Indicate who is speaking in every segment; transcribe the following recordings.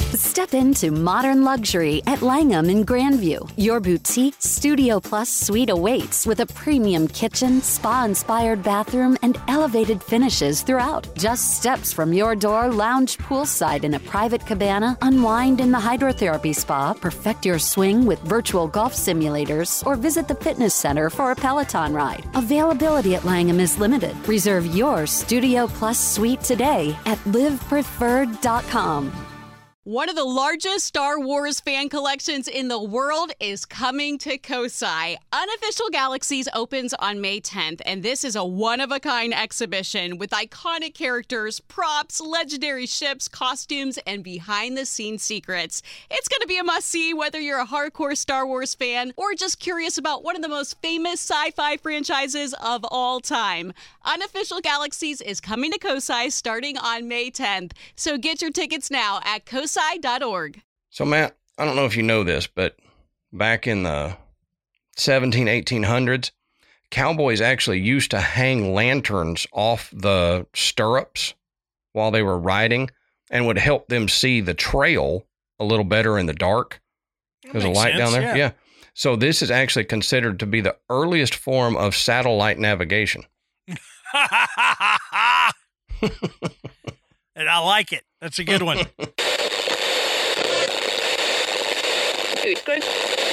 Speaker 1: Step into modern luxury at Langham in Grandview. Your boutique Studio Plus suite awaits with a premium kitchen, spa-inspired bathroom, and elevated finishes throughout. Just steps from your door, lounge poolside in a private cabana, unwind in the hydrotherapy spa, perfect your swing with virtual golf simulators, or visit the fitness center for a Peloton ride. Availability at Langham is limited. Reserve your Studio Plus suite today at livepreferred.com.
Speaker 2: One of the largest Star Wars fan collections in the world is coming to Kosai. Unofficial Galaxies opens on May 10th, and this is a one-of-a-kind exhibition with iconic characters, props, legendary ships, costumes, and behind-the-scenes secrets. It's going to be a must-see whether you're a hardcore Star Wars fan or just curious about one of the most famous sci-fi franchises of all time. Unofficial Galaxies is coming to Kosai starting on May 10th, so get your tickets now at kosai.org.
Speaker 3: So, Matt, I don't know if you know this, but back in the 1800s, cowboys actually used to hang lanterns off the stirrups while they were riding and would help them see the trail a little better in the dark. There's a light down there. Yeah. So this is actually considered to be the earliest form of satellite navigation.
Speaker 4: And I like it. That's a good one.
Speaker 5: Good.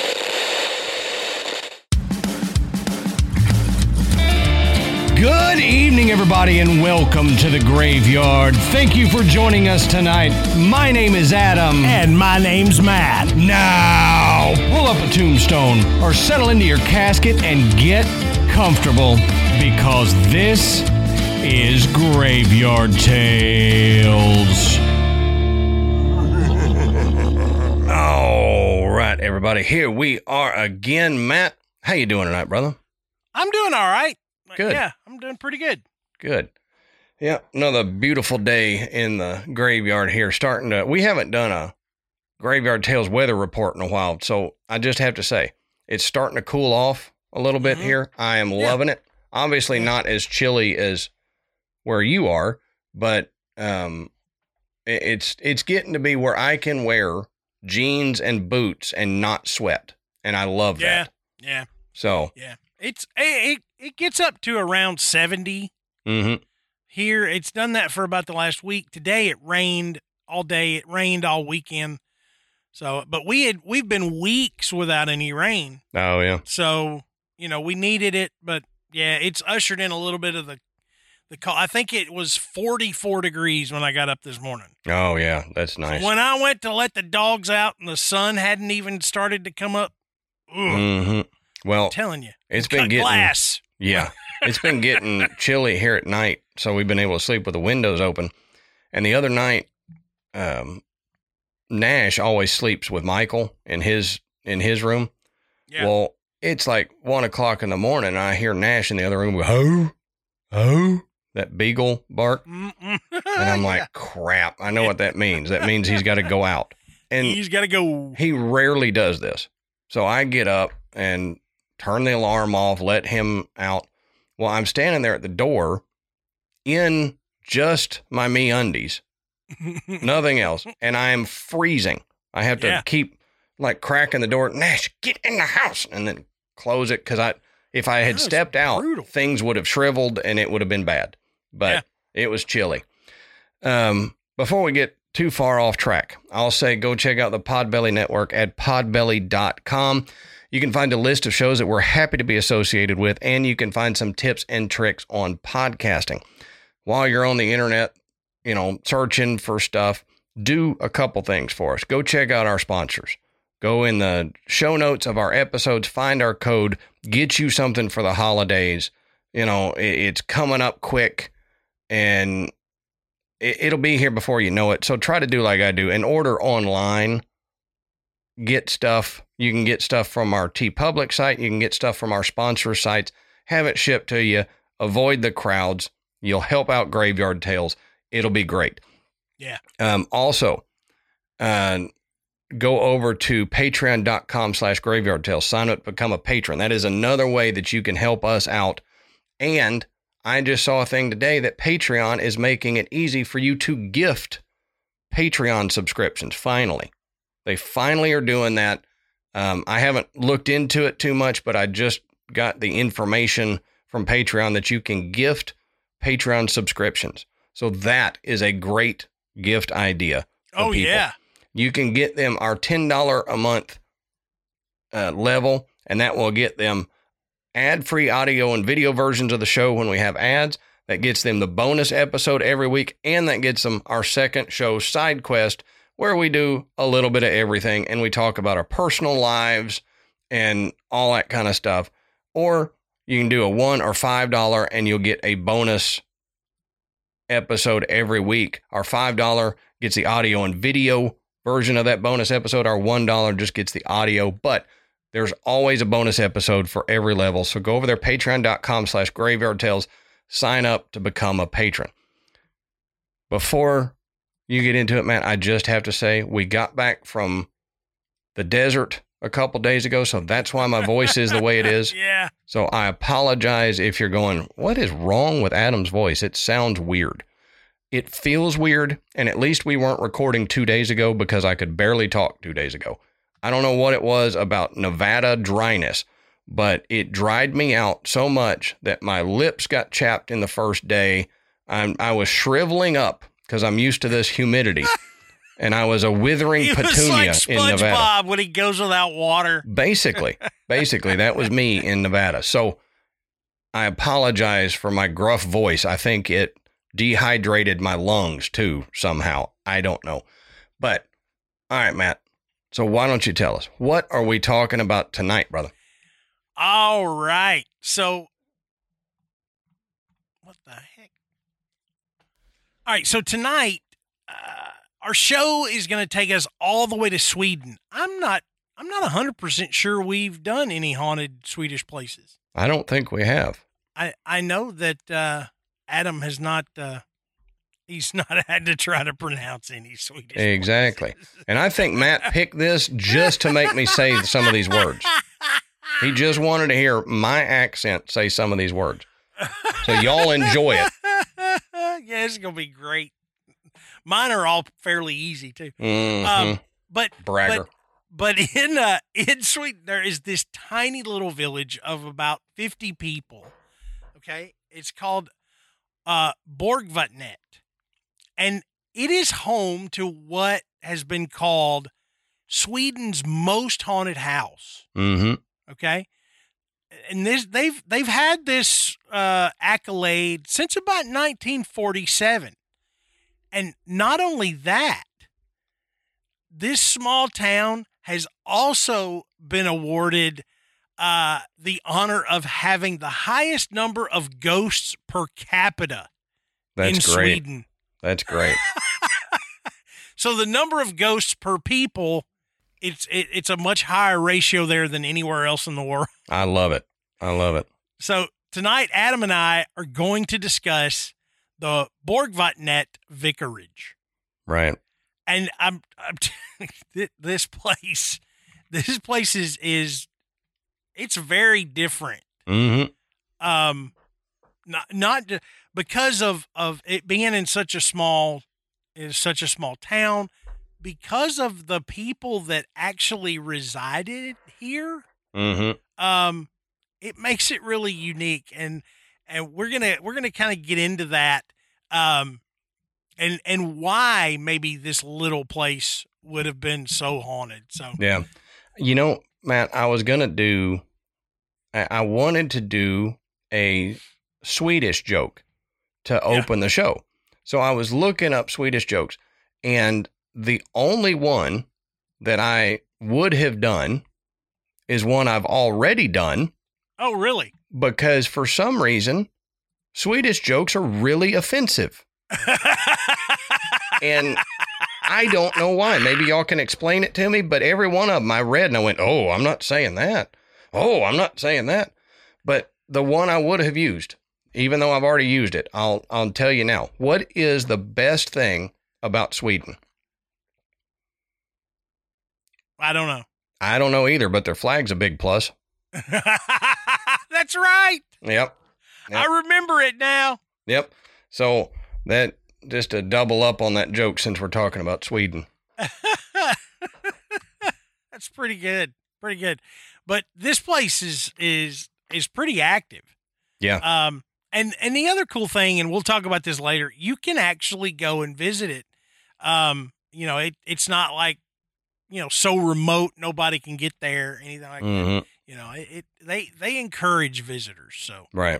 Speaker 6: Good evening, everybody, and welcome to the Graveyard. Thank you for joining us tonight. My name is Adam.
Speaker 4: And my name's Matt.
Speaker 6: Now, pull up a tombstone or settle into your casket and get comfortable because this is Graveyard Tales.
Speaker 3: All right, everybody, here we are again. Matt, how you doing tonight, brother?
Speaker 4: I'm doing all right.
Speaker 3: Good.
Speaker 4: Yeah, I'm doing pretty good.
Speaker 3: Good. Yeah, another beautiful day in the graveyard here. We haven't done a Graveyard Tales weather report in a while, so I just have to say, it's starting to cool off a little bit here. I am loving it. Obviously not as chilly as where you are, but it's getting to be where I can wear jeans and boots and not sweat, and I love that.
Speaker 4: Yeah.
Speaker 3: So
Speaker 4: yeah, it gets up to around 70 here. It's done that for about the last week. Today it rained all day. It rained all weekend. So, but we've been weeks without any rain.
Speaker 3: Oh yeah.
Speaker 4: So we needed it, but yeah, it's ushered in a little bit of the I think it was 44 degrees when I got up this morning.
Speaker 3: Oh yeah, that's nice.
Speaker 4: So when I went to let the dogs out and the sun hadn't even started to come up,
Speaker 3: well,
Speaker 4: I'm telling you,
Speaker 3: it's been getting
Speaker 4: glass.
Speaker 3: Yeah, it's been getting chilly here at night, so we've been able to sleep with the windows open. And the other night, Nash always sleeps with Michael in his room.
Speaker 4: Yeah.
Speaker 3: Well, it's like 1 o'clock in the morning, and I hear Nash in the other room go, "Ho, ho." That beagle bark. And I'm like, crap, I know what that means. That means he's got to go out. And
Speaker 4: he's got to go.
Speaker 3: He rarely does this. So I get up and turn the alarm off, let him out. Well, I'm standing there at the door in just my MeUndies, nothing else. And I am freezing. I have to keep like cracking the door. Nash, get in the house. And then close it. Cause if I had stepped out, things would have shriveled and it would have been bad. But it was chilly. Before we get too far off track, I'll say go check out the Podbelly Network at podbelly.com. You can find a list of shows that we're happy to be associated with, and you can find some tips and tricks on podcasting. While you're on the internet, searching for stuff, do a couple things for us. Go check out our sponsors. Go in the show notes of our episodes, find our code, get you something for the holidays. It's coming up quick. And it'll be here before you know it. So try to do like I do and order online. Get stuff. You can get stuff from our TeePublic site. You can get stuff from our sponsor sites. Have it shipped to you. Avoid the crowds. You'll help out Graveyard Tales. It'll be great.
Speaker 4: Yeah.
Speaker 3: Also, go over to patreon.com/Graveyard Tales. Sign up, become a patron. That is another way that you can help us out. And I just saw a thing today that Patreon is making it easy for you to gift Patreon subscriptions. Finally. They finally are doing that. I haven't looked into it too much, but I just got the information from Patreon that you can gift Patreon subscriptions. So that is a great gift idea.
Speaker 4: Oh,
Speaker 3: people.
Speaker 4: Yeah.
Speaker 3: You can get them our $10 a month level, and that will get them ad-free audio and video versions of the show when we have ads. That gets them the bonus episode every week, and that gets them our second show, Side Quest, where we do a little bit of everything, and we talk about our personal lives and all that kind of stuff. Or you can do a $1 or $5, and you'll get a bonus episode every week. Our $5 gets the audio and video version of that bonus episode. Our $1 just gets the audio, but there's always a bonus episode for every level. So go over there, patreon.com/Graveyard Tales, sign up to become a patron. Before you get into it, Matt, I just have to say, we got back from the desert a couple days ago, so that's why my voice is the way it is.
Speaker 4: Yeah.
Speaker 3: So I apologize if you're going, what is wrong with Adam's voice? It sounds weird. It feels weird, and at least we weren't recording 2 days ago because I could barely talk 2 days ago. I don't know what it was about Nevada dryness, but it dried me out so much that my lips got chapped in the first day. I was shriveling up because I'm used to this humidity, and I was a withering petunia
Speaker 4: was like
Speaker 3: in Nevada.
Speaker 4: SpongeBob when he goes without water.
Speaker 3: Basically, that was me in Nevada. So I apologize for my gruff voice. I think it dehydrated my lungs too somehow. I don't know. But all right, Matt. So why don't you tell us, what are we talking about tonight, brother?
Speaker 4: All right. So what the heck? All right. So tonight, our show is going to take us all the way to Sweden. I'm not 100% sure we've done any haunted Swedish places.
Speaker 3: I don't think we have.
Speaker 4: I know that Adam has not, he's not had to try to pronounce any Swedish
Speaker 3: Exactly.
Speaker 4: places.
Speaker 3: And I think Matt picked this just to make me say some of these words. He just wanted to hear my accent say some of these words. So y'all enjoy it.
Speaker 4: Yeah, it's going to be great. Mine are all fairly easy too.
Speaker 3: Mm-hmm.
Speaker 4: But
Speaker 3: Bragger.
Speaker 4: But in Sweden, there is this tiny little village of about 50 people. Okay, it's called Borgvatnet, and it is home to what has been called Sweden's most haunted house.
Speaker 3: Mm-hmm.
Speaker 4: Okay, and they've had this accolade since about 1947, and not only that, this small town has also been awarded the honor of having the highest number of ghosts per capita in
Speaker 3: That's great.
Speaker 4: Sweden.
Speaker 3: That's great.
Speaker 4: So the number of ghosts per people, it's a much higher ratio there than anywhere else in the world.
Speaker 3: I love it. I love it.
Speaker 4: So tonight, Adam and I are going to discuss the Borgvatnet Vicarage.
Speaker 3: Right.
Speaker 4: And I'm this place is it's very different.
Speaker 3: Mm-hmm.
Speaker 4: Not because of it being in such a small town, because of the people that actually resided here.
Speaker 3: Mm-hmm.
Speaker 4: It makes it really unique, and we're gonna kind of get into that. And why maybe this little place would have been so haunted. So
Speaker 3: yeah, you know, Matt, I wanted to do a Swedish joke to open the show. So I was looking up Swedish jokes, and the only one that I would have done is one I've already done.
Speaker 4: Oh, really?
Speaker 3: Because for some reason, Swedish jokes are really offensive. And I don't know why. Maybe y'all can explain it to me, but every one of them I read and I went, oh, I'm not saying that. Oh, I'm not saying that. But the one I would have used, even though I've already used it, I'll tell you now. What is the best thing about Sweden?
Speaker 4: I don't know.
Speaker 3: I don't know either, but their flag's a big plus.
Speaker 4: That's right.
Speaker 3: Yep.
Speaker 4: I remember it now.
Speaker 3: Yep. So just to double up on that joke since we're talking about Sweden.
Speaker 4: That's pretty good. Pretty good. But this place is pretty active.
Speaker 3: Yeah.
Speaker 4: And the other cool thing, and we'll talk about this later, you can actually go and visit it. It's not like, so remote nobody can get there, anything like that. They encourage visitors. So
Speaker 3: right.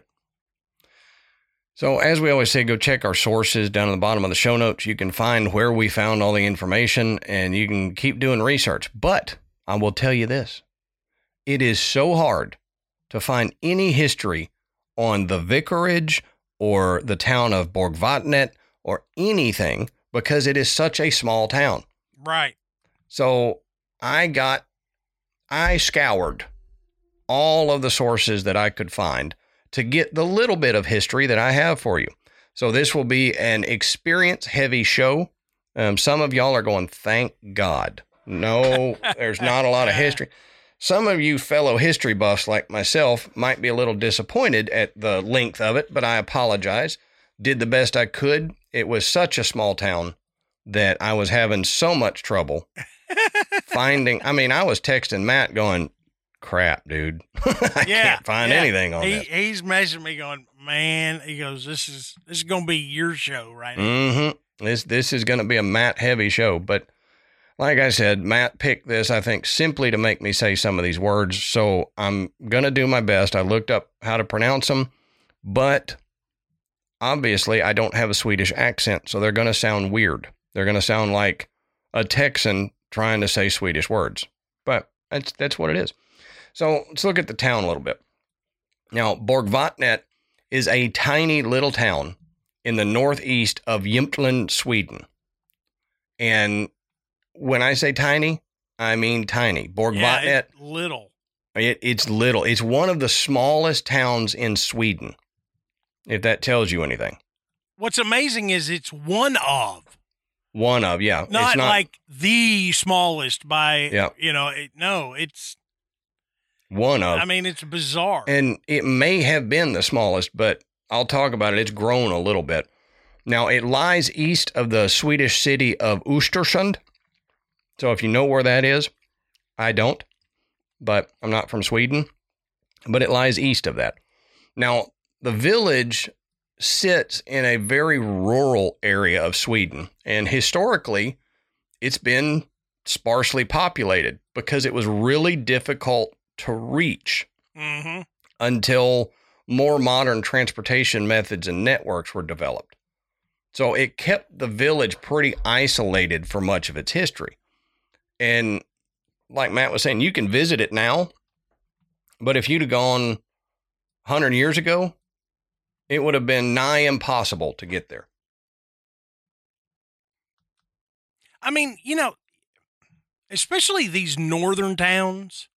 Speaker 3: So as we always say, go check our sources down at the bottom of the show notes. You can find where we found all the information, and you can keep doing research. But I will tell you this. It is so hard to find any history on the vicarage or the town of Borgvatnet or anything because it is such a small town.
Speaker 4: Right.
Speaker 3: So I scoured all of the sources that I could find to get the little bit of history that I have for you. So this will be an experience-heavy show. Some of y'all are going, thank God. No, there's not a lot of history. Some of you fellow history buffs like myself might be a little disappointed at the length of it, but I apologize. Did the best I could. It was such a small town that I was having so much trouble finding. I mean, I was texting Matt going, crap, dude. I can't find anything on that.
Speaker 4: He's messaging me going, man, he goes, this is going to be your show right now.
Speaker 3: Mm-hmm. This is going to be a Matt heavy show, but like I said, Matt picked this, I think, simply to make me say some of these words. So I'm going to do my best. I looked up how to pronounce them, but obviously I don't have a Swedish accent, so they're going to sound weird. They're going to sound like a Texan trying to say Swedish words, but that's what it is. So let's look at the town a little bit. Now, Borgvatnet is a tiny little town in the northeast of Jämtland, Sweden. And when I say tiny, I mean tiny. Borgvatnet.
Speaker 4: Little.
Speaker 3: It's little. It's one of the smallest towns in Sweden, if that tells you anything.
Speaker 4: What's amazing is it's one of.
Speaker 3: One of, yeah.
Speaker 4: Not like the smallest by,
Speaker 3: yeah.
Speaker 4: It's
Speaker 3: one of.
Speaker 4: I mean, it's bizarre.
Speaker 3: And it may have been the smallest, but I'll talk about it. It's grown a little bit. Now, it lies east of the Swedish city of Östersund. So if you know where that is, I don't, but I'm not from Sweden, but it lies east of that. Now, the village sits in a very rural area of Sweden, and historically, it's been sparsely populated because it was really difficult to reach until more modern transportation methods and networks were developed. So it kept the village pretty isolated for much of its history. And like Matt was saying, you can visit it now, but if you'd have gone 100 years ago, it would have been nigh impossible to get there.
Speaker 4: I mean, especially these northern towns.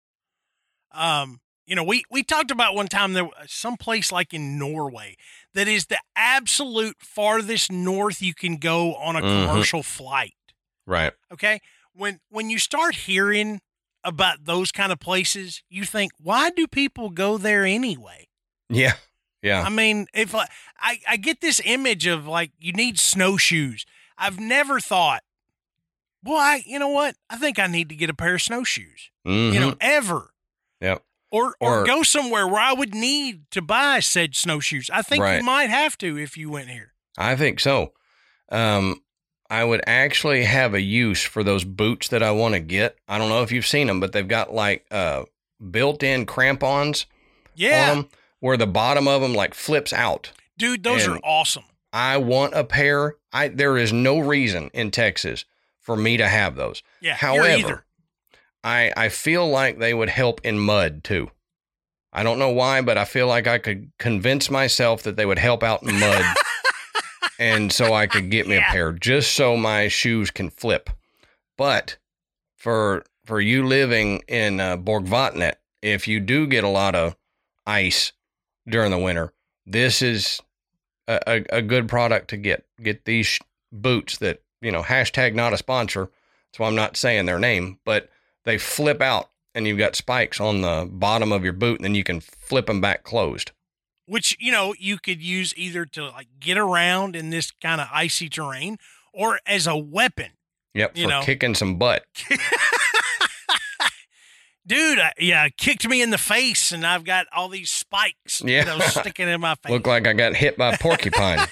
Speaker 4: We talked about one time there was some place like in Norway that is the absolute farthest north you can go on a commercial flight.
Speaker 3: Right.
Speaker 4: Okay. When you start hearing about those kind of places, you think, why do people go there anyway?
Speaker 3: Yeah. Yeah.
Speaker 4: I mean, if I get this image of like, you need snowshoes. I've never thought, boy, you know what? I think I need to get a pair of snowshoes, ever.
Speaker 3: Yep.
Speaker 4: Or go somewhere where I would need to buy said snowshoes. I think you might have to if you went here.
Speaker 3: I think so. I would actually have a use for those boots that I want to get. I don't know if you've seen them, but they've got like built-in crampons on them where the bottom of them like flips out.
Speaker 4: Dude, those are awesome.
Speaker 3: I want a pair. There is no reason in Texas for me to have those.
Speaker 4: Yeah,
Speaker 3: however, I feel like they would help in mud too. I don't know why, but I feel like I could convince myself that they would help out in mud. And so I could get me a pair just so my shoes can flip. But for you living in Borgvatnet, if you do get a lot of ice during the winter, this is a good product to get. Get these boots that, hashtag not a sponsor. That's why I'm not saying their name, but they flip out and you've got spikes on the bottom of your boot and then you can flip them back closed.
Speaker 4: which, you could use either to like get around in this kind of icy terrain or as a weapon.
Speaker 3: Yep, for kicking some butt.
Speaker 4: Dude, kicked me in the face, and I've got all these spikes sticking in my face.
Speaker 3: Look like I got hit by a porcupine.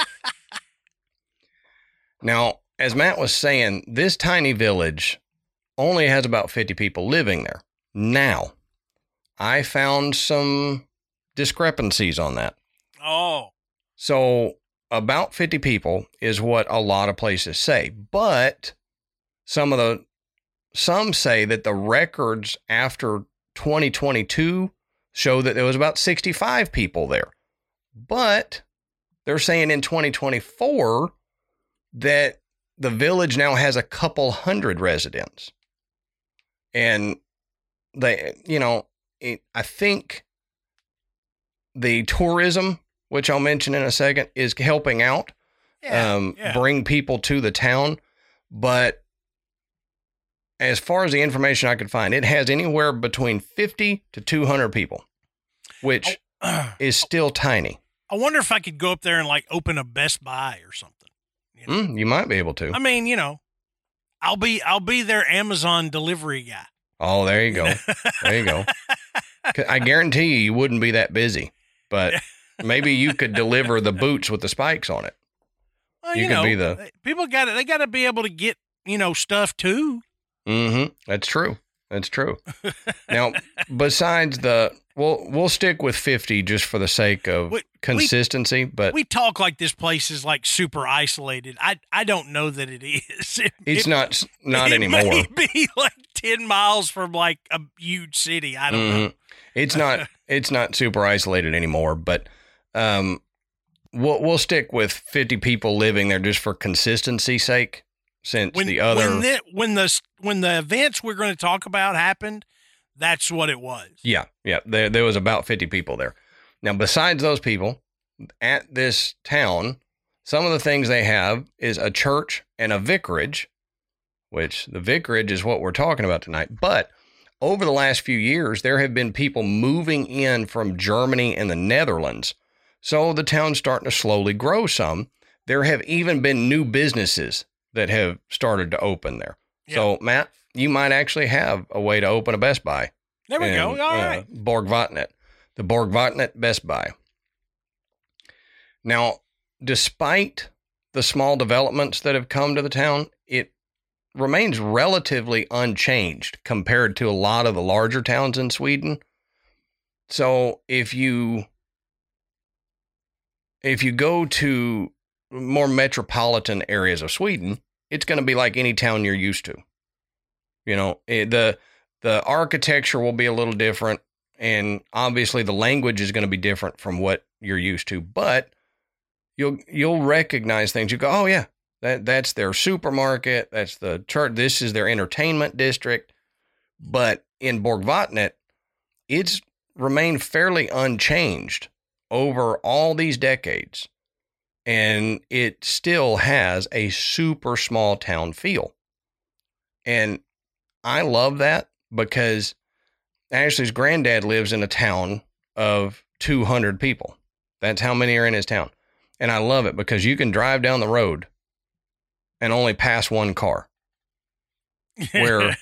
Speaker 3: Now, as Matt was saying, this tiny village only has about 50 people living there. Now, I found some discrepancies on that.
Speaker 4: Oh.
Speaker 3: So, about 50 people is what a lot of places say, but some say that the records after 2022 show that there was about 65 people there. But they're saying in 2024 that the village now has a couple hundred residents. And I think the tourism, which I'll mention in a second, is helping out, bring people to the town. But as far as the information I could find, it has anywhere between 50 to 200 people, which is still tiny.
Speaker 4: I wonder if I could go up there and like open a Best Buy or something.
Speaker 3: You might be able to.
Speaker 4: I mean, I'll be their Amazon delivery guy.
Speaker 3: Oh, there you go. There you go. I guarantee you wouldn't be that busy, but maybe you could deliver the boots with the spikes on it.
Speaker 4: Well, people they got to be able to get, stuff too.
Speaker 3: Mm-hmm. That's true. Now, besides we'll stick with 50 just for the sake of consistency, but
Speaker 4: we talk like this place is like super isolated. I don't know that it is.
Speaker 3: It's not anymore.
Speaker 4: It may be like 10 miles from like a huge city. I don't know.
Speaker 3: It's not super isolated anymore, but we'll stick with 50 people living there just for consistency's sake. Since when the
Speaker 4: events we're going to talk about happened, that's what it was.
Speaker 3: Yeah. There was about 50 people there. Now, besides those people at this town, some of the things they have is a church and a vicarage, which the vicarage is what we're talking about tonight. But over the last few years, there have been people moving in from Germany and the Netherlands. So the town's starting to slowly grow some. There have even been new businesses that have started to open there. Yep. So, Matt, you might actually have a way to open a Best Buy.
Speaker 4: There we go. All right.
Speaker 3: Borgvatnet. The Borgvatnet Best Buy. Now, despite the small developments that have come to the town, it remains relatively unchanged compared to a lot of the larger towns in Sweden. So, if you go to more metropolitan areas of Sweden, it's going to be like any town you're used to. The architecture will be a little different, and obviously the language is going to be different from what you're used to, but you'll recognize things. You go, oh yeah, that's their supermarket, that's the church, this is their entertainment district. But in Borgvatnet, it's remained fairly unchanged over all these decades. And it still has a super small town feel. And I love that because Ashley's granddad lives in a town of 200 people. That's how many are in his town. And I love it because you can drive down the road and only pass one car. Where,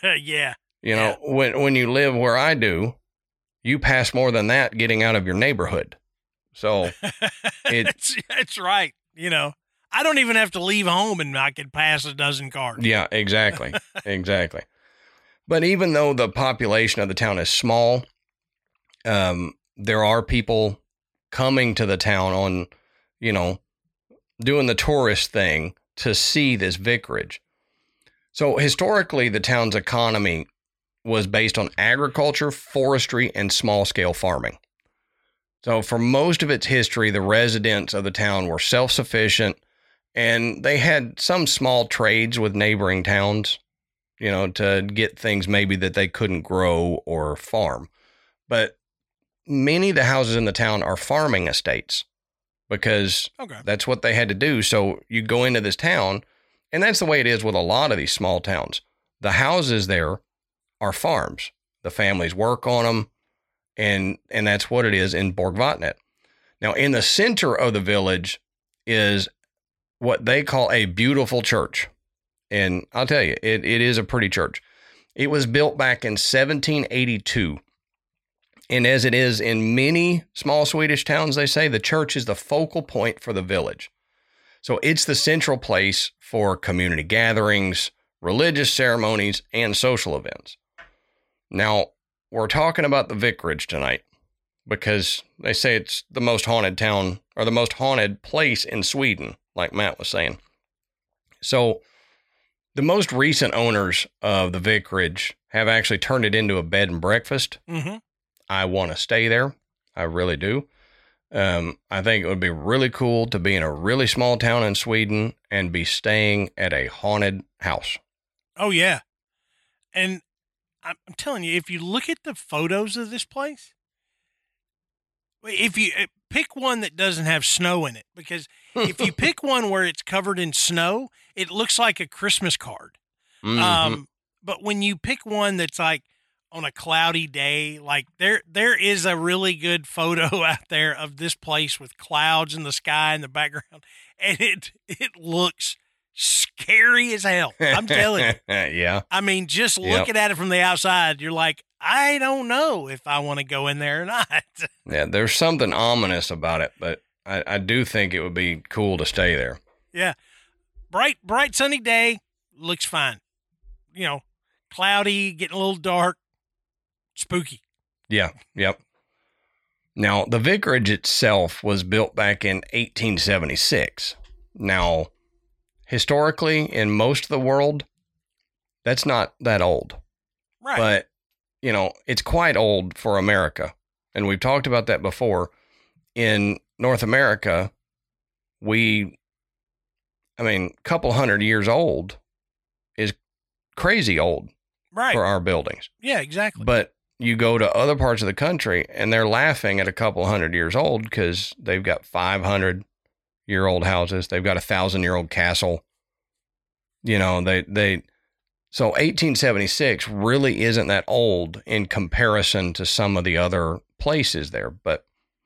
Speaker 3: when you live where I do, you pass more than that getting out of your neighborhood. So
Speaker 4: that's right. I don't even have to leave home and I can pass a dozen cars.
Speaker 3: Yeah, exactly. Exactly. But even though the population of the town is small, there are people coming to the town on, doing the tourist thing to see this vicarage. So historically, the town's economy was based on agriculture, forestry, and small-scale farming. So for most of its history, the residents of the town were self-sufficient, and they had some small trades with neighboring towns, to get things maybe that they couldn't grow or farm. But many of the houses in the town are farming estates because that's what they had to do. So you go into this town, and that's the way it is with a lot of these small towns. The houses there are farms. The families work on them. And that's what it is in Borgvatnet. Now, in the center of the village is what they call a beautiful church. And I'll tell you, it is a pretty church. It was built back in 1782. And as it is in many small Swedish towns, they say the church is the focal point for the village. So it's the central place for community gatherings, religious ceremonies, and social events. Now, we're talking about the vicarage tonight because they say it's the most haunted town or the most haunted place in Sweden, like Matt was saying. So the most recent owners of the vicarage have actually turned it into a bed and breakfast.
Speaker 4: Mm-hmm.
Speaker 3: I want to stay there. I really do. I think it would be really cool to be in a really small town in Sweden and be staying at a haunted house.
Speaker 4: Oh, yeah. And I'm telling you, if you look at the photos of this place, if you pick one that doesn't have snow in it, because if you pick one where it's covered in snow, it looks like a Christmas card.
Speaker 3: Mm-hmm.
Speaker 4: But when you pick one that's like on a cloudy day, like there is a really good photo out there of this place with clouds in the sky in the background, and it looks scary as hell. I'm telling you.
Speaker 3: Yeah.
Speaker 4: I mean, just looking at it from the outside, you're like, I don't know if I want to go in there or not.
Speaker 3: Yeah, there's something ominous about it, but I do think it would be cool to stay there.
Speaker 4: Yeah. Bright sunny day, looks fine. You know, cloudy, getting a little dark, spooky.
Speaker 3: Yeah, yep. Now, the vicarage itself was built back in 1876. Now, historically, in most of the world, that's not that old.
Speaker 4: Right.
Speaker 3: But, you know, it's quite old for America. And we've talked about that before. In North America, a couple hundred years old is crazy old for our buildings.
Speaker 4: Yeah, exactly.
Speaker 3: But you go to other parts of the country and they're laughing at a couple hundred years old because they've got 500-year-old houses. They've got a 1,000-year-old castle. You know, so 1876 really isn't that old in comparison to some of the other places there. But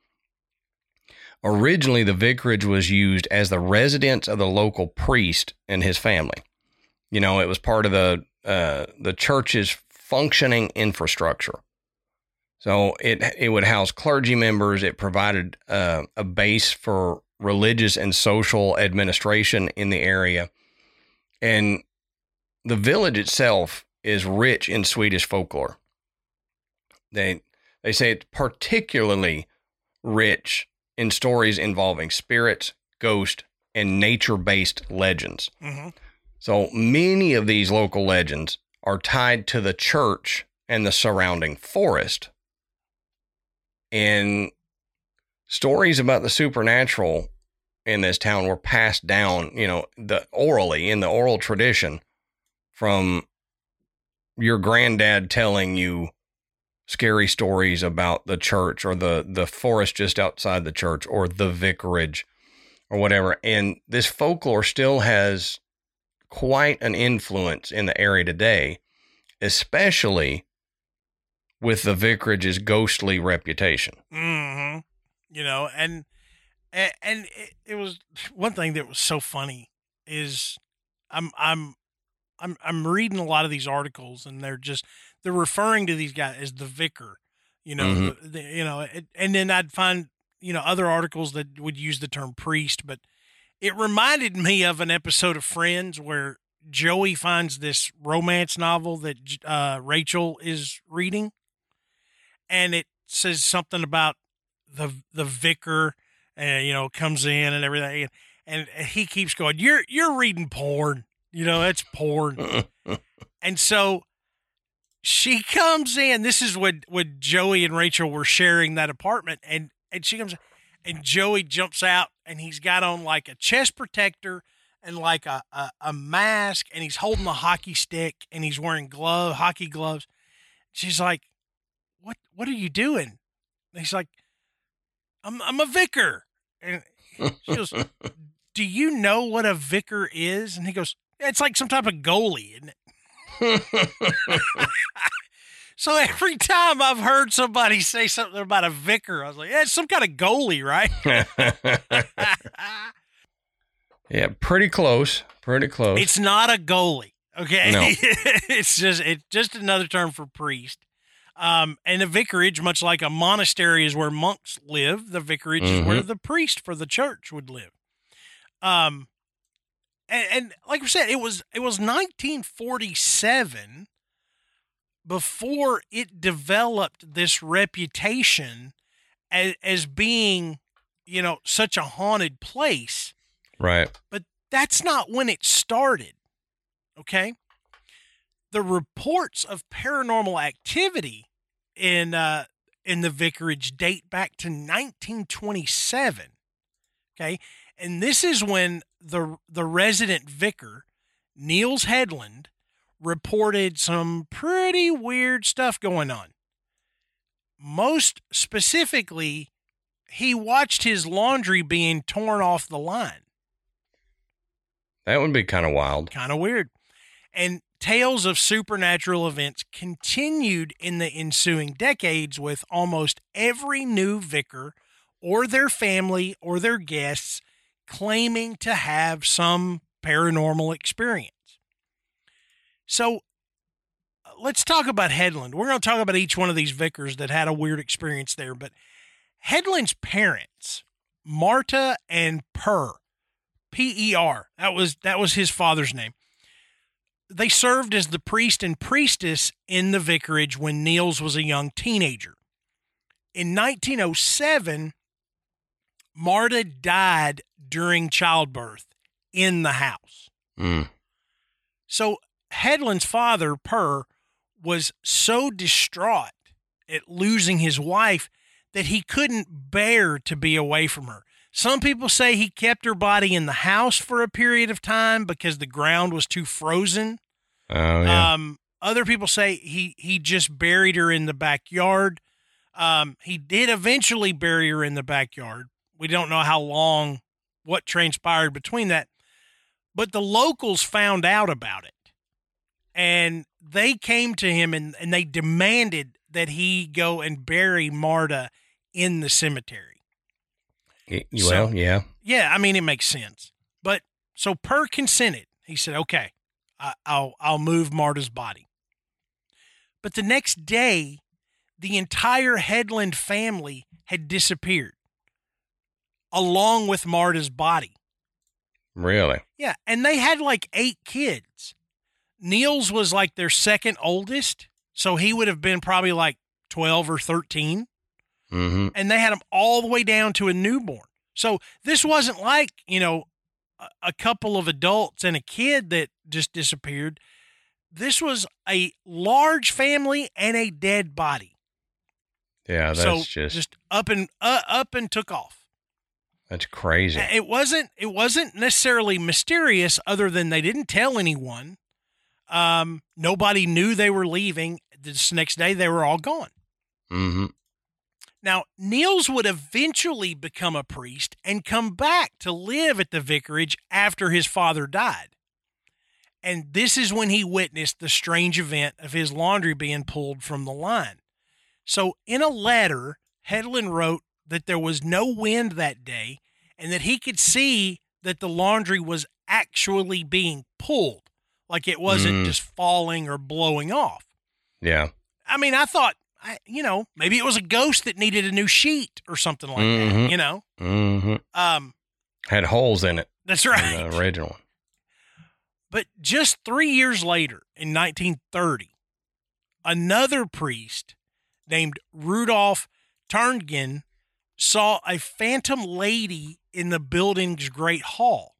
Speaker 3: originally the vicarage was used as the residence of the local priest and his family. You know, it was part of the church's functioning infrastructure. So it would house clergy members. It provided a base for religious and social administration in the area. And the village itself is rich in Swedish folklore. They say it's particularly rich in stories involving spirits, ghosts, and nature-based legends.
Speaker 4: Mm-hmm.
Speaker 3: So many of these local legends are tied to the church and the surrounding forest. And stories about the supernatural in this town were passed down, you know, orally in the oral tradition from your granddad telling you scary stories about the church or the forest just outside the church or the vicarage or whatever. And this folklore still has quite an influence in the area today, especially with the vicarage's ghostly reputation.
Speaker 4: Mm-hmm. You know, and it was one thing that was so funny is I'm reading a lot of these articles and they're referring to these guys as the vicar, you know,
Speaker 3: Mm-hmm.
Speaker 4: And then I'd find, you know, other articles that would use the term priest, but it reminded me of an episode of Friends where Joey finds this romance novel that Rachel is reading, and it says something about the vicar, you know, comes in and everything, and he keeps going, "You're reading porn, you know, that's porn," and so she comes in. This is when Joey and Rachel were sharing that apartment, and she comes. And Joey jumps out, and he's got on like a chest protector and like a mask, and he's holding a hockey stick, and he's wearing hockey gloves. She's like, "What are you doing?" And he's like, "I'm a vicar." And she goes, "Do you know what a vicar is?" And he goes, "It's like some type of goalie, isn't it?" So every time I've heard somebody say something about a vicar, I was like, yeah, it's some kind of goalie, right?
Speaker 3: Yeah, pretty close. Pretty close.
Speaker 4: It's not a goalie, okay?
Speaker 3: No.
Speaker 4: it's just another term for priest. And a vicarage, much like a monastery is where monks live, the vicarage is where the priest for the church would live. And like I said, it was 1947 before it developed this reputation as being, such a haunted place.
Speaker 3: Right.
Speaker 4: But that's not when it started, okay? The reports of paranormal activity in the vicarage date back to 1927, okay? And this is when the resident vicar, Niels Hedlund, reported some pretty weird stuff going on. Most specifically, he watched his laundry being torn off the line.
Speaker 3: That would be kind of wild.
Speaker 4: Kind of weird. And tales of supernatural events continued in the ensuing decades, with almost every new vicar or their family or their guests claiming to have some paranormal experience. So let's talk about Hedlund. We're going to talk about each one of these vicars that had a weird experience there. But Hedlund's parents, Marta and Per, P-E-R, that was his father's name. They served as the priest and priestess in the vicarage when Niels was a young teenager. In 1907, Marta died during childbirth in the house. So Hedlund's father, Per, was so distraught at losing his wife that he couldn't bear to be away from her. Some people say he kept her body in the house for a period of time because the ground was too frozen.
Speaker 3: Oh, yeah.
Speaker 4: Other people say he just buried her in the backyard. He did eventually bury her in the backyard. We don't know how long, what transpired between that. But the locals found out about it. And they came to him and they demanded that he go and bury Marta in the cemetery.
Speaker 3: Well, yeah.
Speaker 4: Yeah, I mean, it makes sense. But so Per consented. He said, okay, I'll move Marta's body. But the next day, the entire Hedlund family had disappeared, along with Marta's body.
Speaker 3: Really?
Speaker 4: Yeah, and they had like 8 kids. Niels was like their second oldest, so he would have been probably like 12 or 13.
Speaker 3: Mm-hmm.
Speaker 4: And they had him all the way down to a newborn. So this wasn't like, a couple of adults and a kid that just disappeared. This was a large family and a dead body.
Speaker 3: Yeah, that's
Speaker 4: just up and took off.
Speaker 3: That's crazy.
Speaker 4: It wasn't necessarily mysterious, other than they didn't tell anyone. Nobody knew they were leaving. This next day, they were all gone.
Speaker 3: Mm-hmm.
Speaker 4: Now, Niels would eventually become a priest and come back to live at the vicarage after his father died. And this is when he witnessed the strange event of his laundry being pulled from the line. So in a letter, Hedlund wrote that there was no wind that day and that he could see that the laundry was actually being pulled, like it wasn't just falling or blowing off.
Speaker 3: Yeah.
Speaker 4: I mean, I thought, maybe it was a ghost that needed a new sheet or something like that,
Speaker 3: Mm-hmm. Had holes in it.
Speaker 4: That's right.
Speaker 3: In the original one.
Speaker 4: But just 3 years later, in 1930, another priest named Rudolf Tarngen saw a phantom lady in the building's great hall.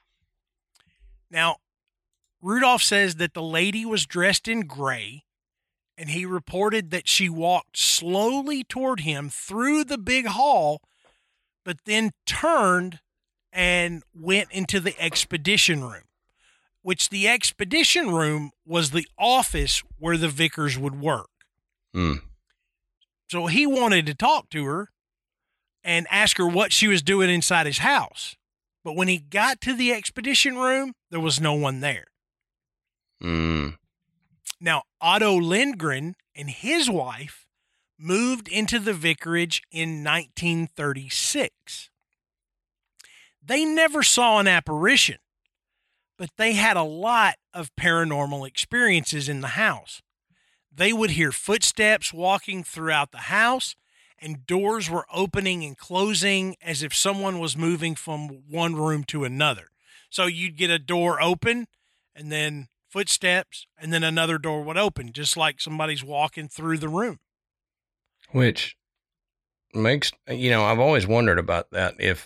Speaker 4: Now, Rudolf says that the lady was dressed in gray, and he reported that she walked slowly toward him through the big hall, but then turned and went into the expedition room, which the expedition room was the office where the vicars would work. So he wanted to talk to her and ask her what she was doing inside his house. But when he got to the expedition room, there was no one there. Now, Otto Lindgren and his wife moved into the vicarage in 1936. They never saw an apparition, but they had a lot of paranormal experiences in the house. They would hear footsteps walking throughout the house, and doors were opening and closing as if someone was moving from one room to another. So you'd get a door open, and then footsteps, and then another door would open, just like somebody's walking through the room.
Speaker 3: Which makes, I've always wondered about that. If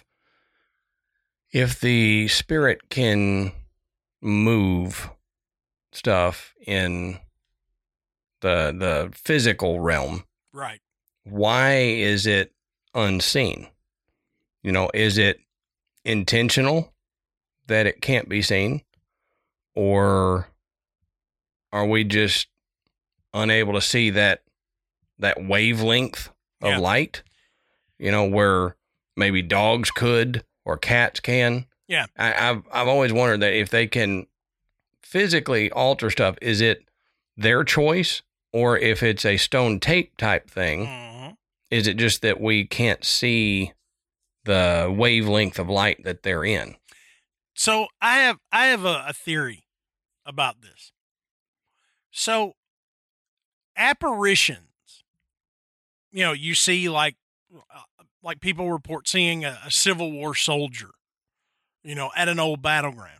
Speaker 3: the spirit can move stuff in the physical realm,
Speaker 4: right?
Speaker 3: Why is it unseen? Is it intentional that it can't be seen? Or are we just unable to see that wavelength of light? Where maybe dogs could or cats can.
Speaker 4: Yeah.
Speaker 3: I've always wondered that if they can physically alter stuff, is it their choice? Or if it's a stone tape type thing, is it just that we can't see the wavelength of light that they're in?
Speaker 4: So I have a theory about this. So apparitions, you see like people report seeing a Civil War soldier, at an old battleground.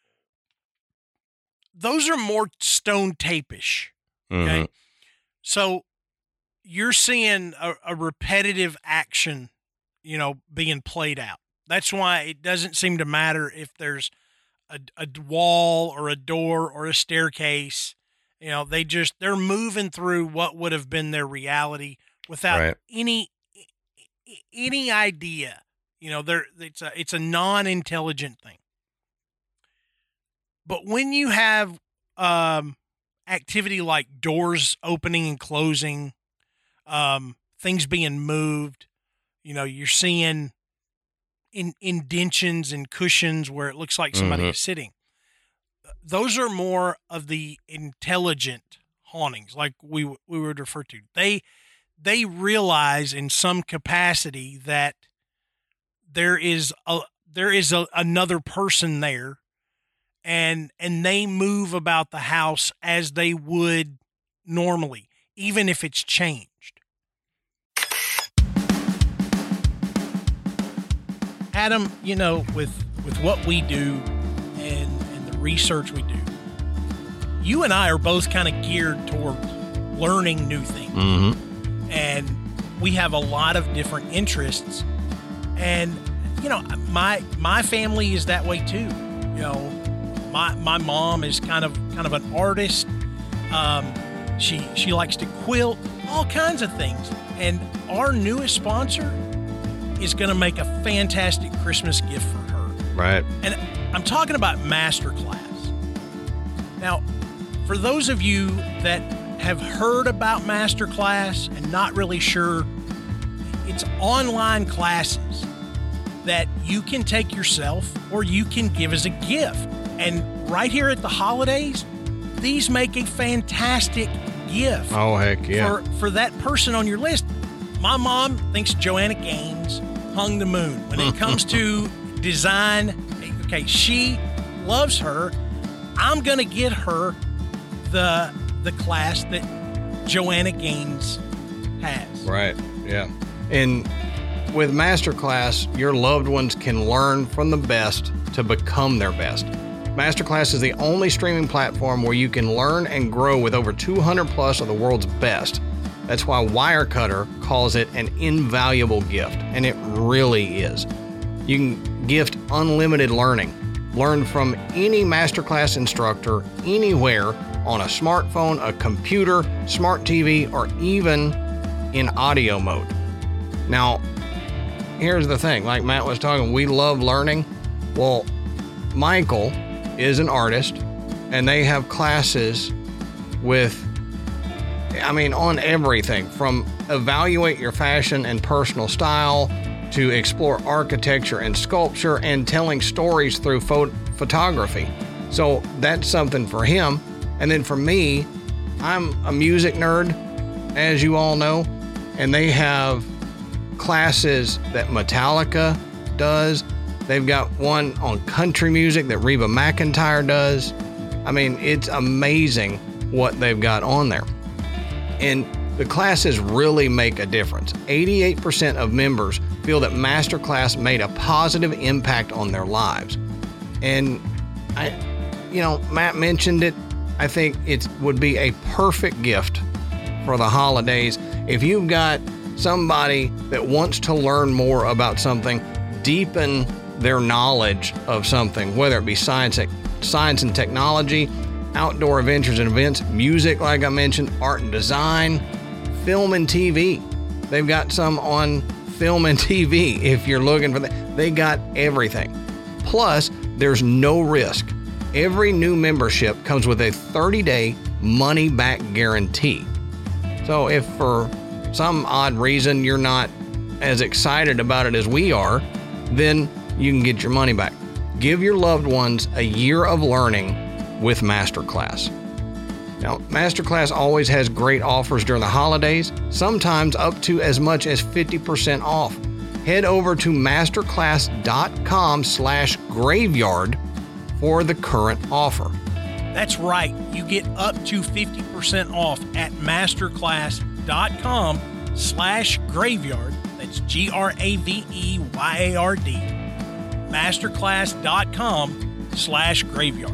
Speaker 4: Those are more stone tape-ish. Okay. Mm-hmm. So you're seeing a repetitive action, being played out. That's why it doesn't seem to matter if there's a wall or a door or a staircase. They're moving through what would have been their reality without any idea. It's a non-intelligent thing. But when you have activity like doors opening and closing, things being moved, you're seeing indentions and cushions where it looks like somebody is sitting. Those are more of the intelligent hauntings, like we would refer to. They realize in some capacity that there is another person there, and they move about the house as they would normally, even if it's changed. Adam, with what we do and the research we do, you and I are both kind of geared toward learning new things. Mm-hmm. And we have a lot of different interests. And, my family is that way too. My mom is kind of an artist. She likes to quilt, all kinds of things. And our newest sponsor is going to make a fantastic Christmas gift for her.
Speaker 3: Right.
Speaker 4: And I'm talking about Masterclass. Now, for those of you that have heard about Masterclass and not really sure, it's online classes that you can take yourself or you can give as a gift. And right here at the holidays, these make a fantastic gift.
Speaker 3: Oh, heck yeah.
Speaker 4: For that person on your list. My mom thinks Joanna Gaines hung the moon. When it comes to design, okay, she loves her. I'm going to get her the class that Joanna Gaines has.
Speaker 3: Right, yeah. And with Masterclass, your loved ones can learn from the best to become their best. Masterclass is the only streaming platform where you can learn and grow with over 200 plus of the world's best. That's why Wirecutter calls it an invaluable gift, and it really is. You can gift unlimited learning. Learn from any Masterclass instructor anywhere on a smartphone, a computer, smart TV, or even in audio mode. Now, here's the thing. Like Matt was talking, we love learning. Well, Michael is an artist, and they have classes on everything from evaluate your fashion and personal style to explore architecture and sculpture and telling stories through photography. So that's something for him. And then for me, I'm a music nerd, as you all know, and they have classes that Metallica does. They've got one on country music that Reba McEntire does. I mean, it's amazing what they've got on there. And the classes really make a difference. 88% of members feel that Masterclass made a positive impact on their lives. And Matt mentioned it. I think it would be a perfect gift for the holidays. If you've got somebody that wants to learn more about something, deepen their knowledge of something, whether it be science and technology, outdoor adventures and events, music, like I mentioned, art and design, film and TV. They've got some on film and TV if you're looking for that. They got everything. Plus, there's no risk. Every new membership comes with a 30-day money-back guarantee. So if for some odd reason you're not as excited about it as we are, then you can get your money back. Give your loved ones a year of learning with Masterclass. Now, Masterclass always has great offers during the holidays, sometimes up to as much as 50% off. Head over to masterclass.com/graveyard for the current offer.
Speaker 4: That's right. You get up to 50% off at masterclass.com/graveyard. That's GRAVEYARD. Masterclass.com/graveyard.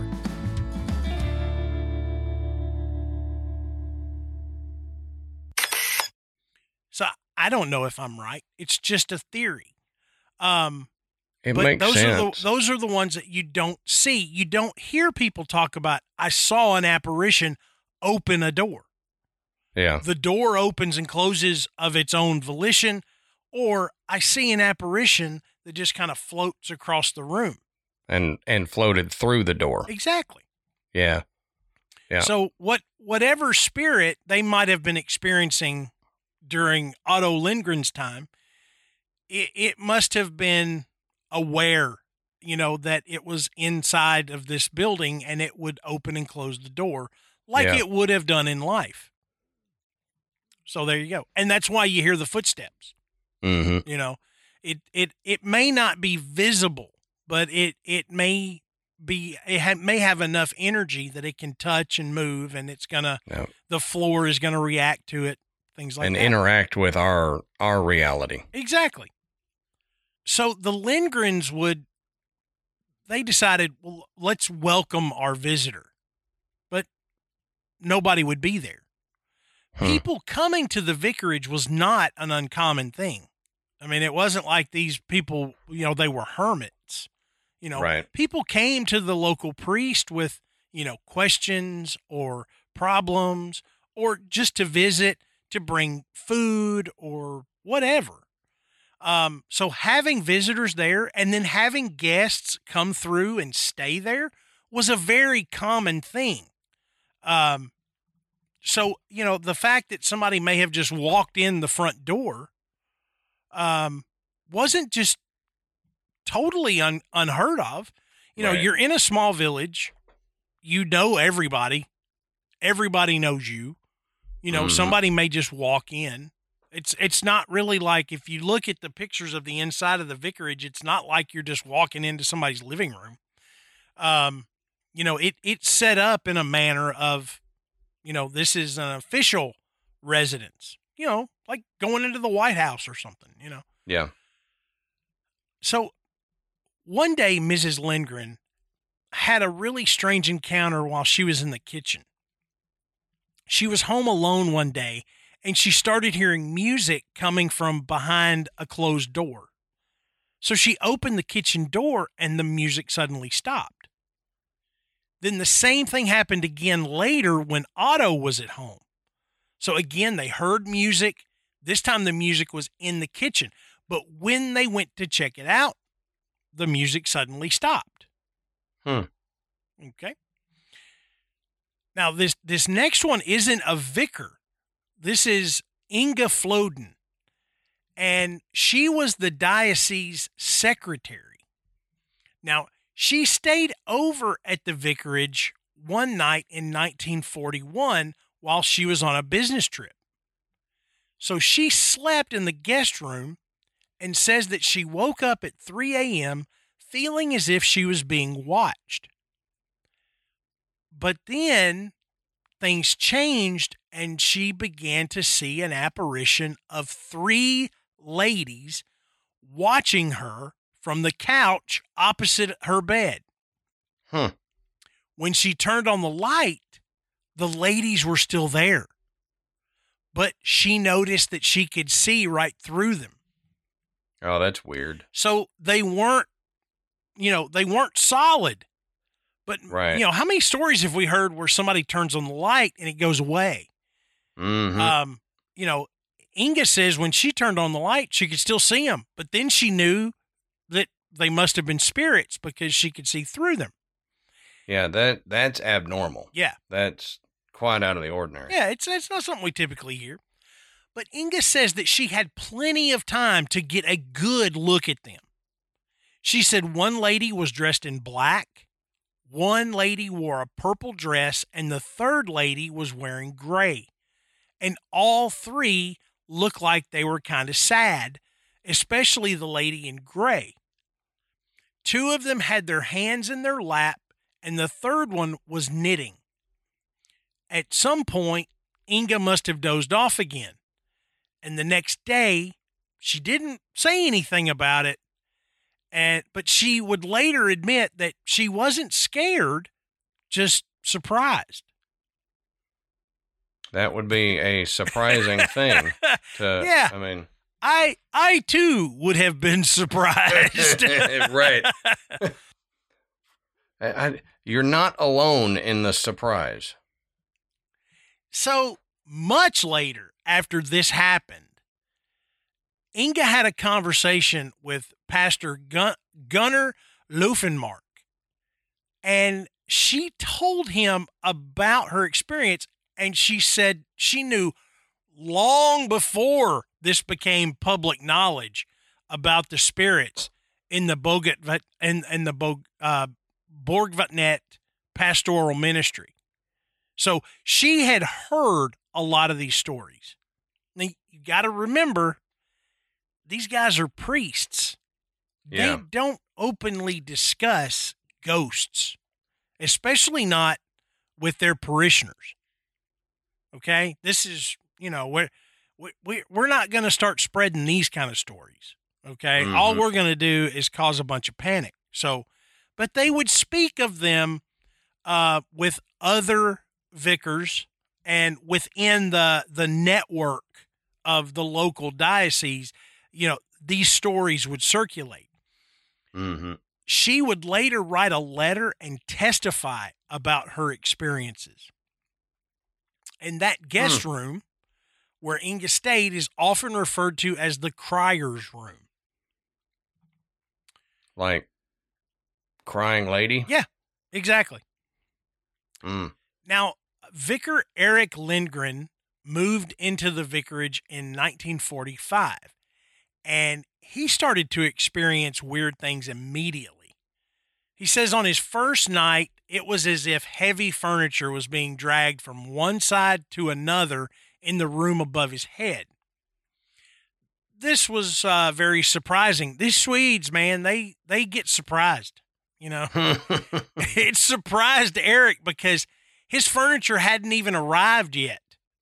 Speaker 4: So I don't know if I'm right. It's just a theory.
Speaker 3: It makes sense.
Speaker 4: Those are the ones that you don't see. You don't hear people talk about, I saw an apparition open a door.
Speaker 3: Yeah.
Speaker 4: The door opens and closes of its own volition, or I see an apparition that just kind of floats across the room.
Speaker 3: And floated through the door.
Speaker 4: Exactly.
Speaker 3: Yeah. Yeah.
Speaker 4: So whatever spirit they might have been experiencing during Otto Lindgren's time, it must have been aware, that it was inside of this building and it would open and close the door like it would have done in life. So there you go. And that's why you hear the footsteps.
Speaker 3: Mm-hmm.
Speaker 4: It may not be visible, but it may have enough energy that it can touch and move, and it's gonna the floor is gonna react to it, things like
Speaker 3: and
Speaker 4: that.
Speaker 3: And interact with our reality.
Speaker 4: Exactly. So the Lindgrens they decided, well, let's welcome our visitor, but nobody would be there. People coming to the vicarage was not an uncommon thing. I mean, it wasn't like these people, they were hermits.
Speaker 3: Right.
Speaker 4: People came to the local priest with, questions or problems, or just to visit, to bring food or whatever. So having visitors there and then having guests come through and stay there was a very common thing. So, the fact that somebody may have just walked in the front door wasn't just totally unheard of.
Speaker 3: Right.
Speaker 4: You're in a small village. You know everybody. Everybody knows you. Somebody may just walk in. It's not really like, if you look at the pictures of the inside of the vicarage, it's not like you're just walking into somebody's living room. It's set up in a manner of, this is an official residence, like going into the White House or something,
Speaker 3: Yeah.
Speaker 4: So one day, Mrs. Lindgren had a really strange encounter while she was in the kitchen. She was home alone one day, and she started hearing music coming from behind a closed door. So she opened the kitchen door, and the music suddenly stopped. Then the same thing happened again later when Otto was at home. So again, they heard music. This time the music was in the kitchen. But when they went to check it out, the music suddenly stopped. Okay. Now, this next one isn't a vicar. This is Inga Floden. And she was the diocese secretary. Now, she stayed over at the vicarage one night in 1941 while she was on a business trip. So she slept in the guest room and says that she woke up at 3 a.m. feeling as if she was being watched. But then things changed and she began to see an apparition of 3 ladies watching her from the couch opposite her bed. When she turned on the light, the ladies were still there. But she noticed that she could see right through them.
Speaker 3: Oh, that's weird.
Speaker 4: So they weren't solid. But,
Speaker 3: right.
Speaker 4: How many stories have we heard where somebody turns on the light and it goes away?
Speaker 3: Mm-hmm.
Speaker 4: Inga says when she turned on the light, she could still see them. But then she knew that they must have been spirits because she could see through them.
Speaker 3: Yeah, that's abnormal.
Speaker 4: Yeah.
Speaker 3: That's quite out of the ordinary.
Speaker 4: Yeah, it's not something we typically hear. But Inga says that she had plenty of time to get a good look at them. She said one lady was dressed in black, one lady wore a purple dress, and the third lady was wearing gray. And all 3 looked like they were kind of sad, especially the lady in gray. 2 of them had their hands in their lap, and the third one was knitting. At some point, Inga must have dozed off again. And the next day, she didn't say anything about it. But she would later admit that she wasn't scared, just surprised.
Speaker 3: That would be a surprising thing.
Speaker 4: Yeah.
Speaker 3: I mean,
Speaker 4: I too would have been surprised.
Speaker 3: Right. You're not alone in the surprise.
Speaker 4: So much later, after this happened, Inga had a conversation with Pastor Gunnar Laufenmark, and she told him about her experience, and she said she knew long before this became public knowledge about the spirits in the Borgvatnet pastoral ministry. So she had heard a lot of these stories. Now, you got to remember, these guys are priests.
Speaker 3: Yeah.
Speaker 4: They don't openly discuss ghosts, especially not with their parishioners. Okay? This is, we're not going to start spreading these kind of stories. Okay?
Speaker 3: Mm-hmm.
Speaker 4: All we're going to do is cause a bunch of panic. So, but they would speak of them with other vicars and within the network of the local diocese, these stories would circulate.
Speaker 3: Mm-hmm.
Speaker 4: She would later write a letter and testify about her experiences. And that guest room where Inga stayed is often referred to as the Crier's Room.
Speaker 3: Like crying lady?
Speaker 4: Yeah, exactly.
Speaker 3: Mm.
Speaker 4: Now, Vicar Eric Lindgren moved into the vicarage in 1945, and he started to experience weird things immediately. He says on his first night, it was as if heavy furniture was being dragged from one side to another in the room above his head. This was very surprising. These Swedes, man, they get surprised, It surprised Eric because his furniture hadn't even arrived yet.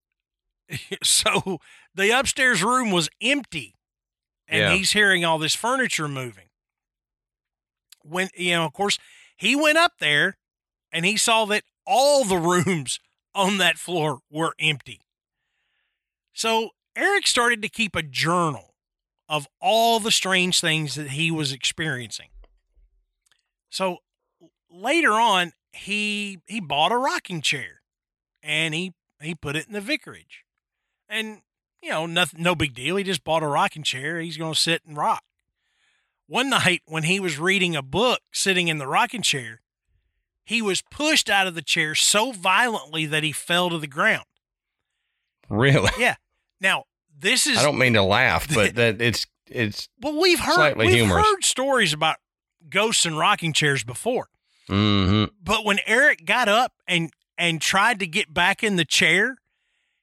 Speaker 4: So the upstairs room was empty, and he's hearing all this furniture moving. When, of course, he went up there and he saw that all the rooms on that floor were empty. So Eric started to keep a journal of all the strange things that he was experiencing. So later on, he bought a rocking chair and he put it in the vicarage. And, nothing, no big deal. He just bought a rocking chair. He's going to sit and rock. One night when he was reading a book sitting in the rocking chair, he was pushed out of the chair so violently that he fell to the ground.
Speaker 3: Really?
Speaker 4: Yeah. Now, this is...
Speaker 3: I don't mean to laugh, but that it's
Speaker 4: well, we've heard stories about ghosts and rocking chairs before.
Speaker 3: Mm-hmm.
Speaker 4: But when Eric got up and tried to get back in the chair,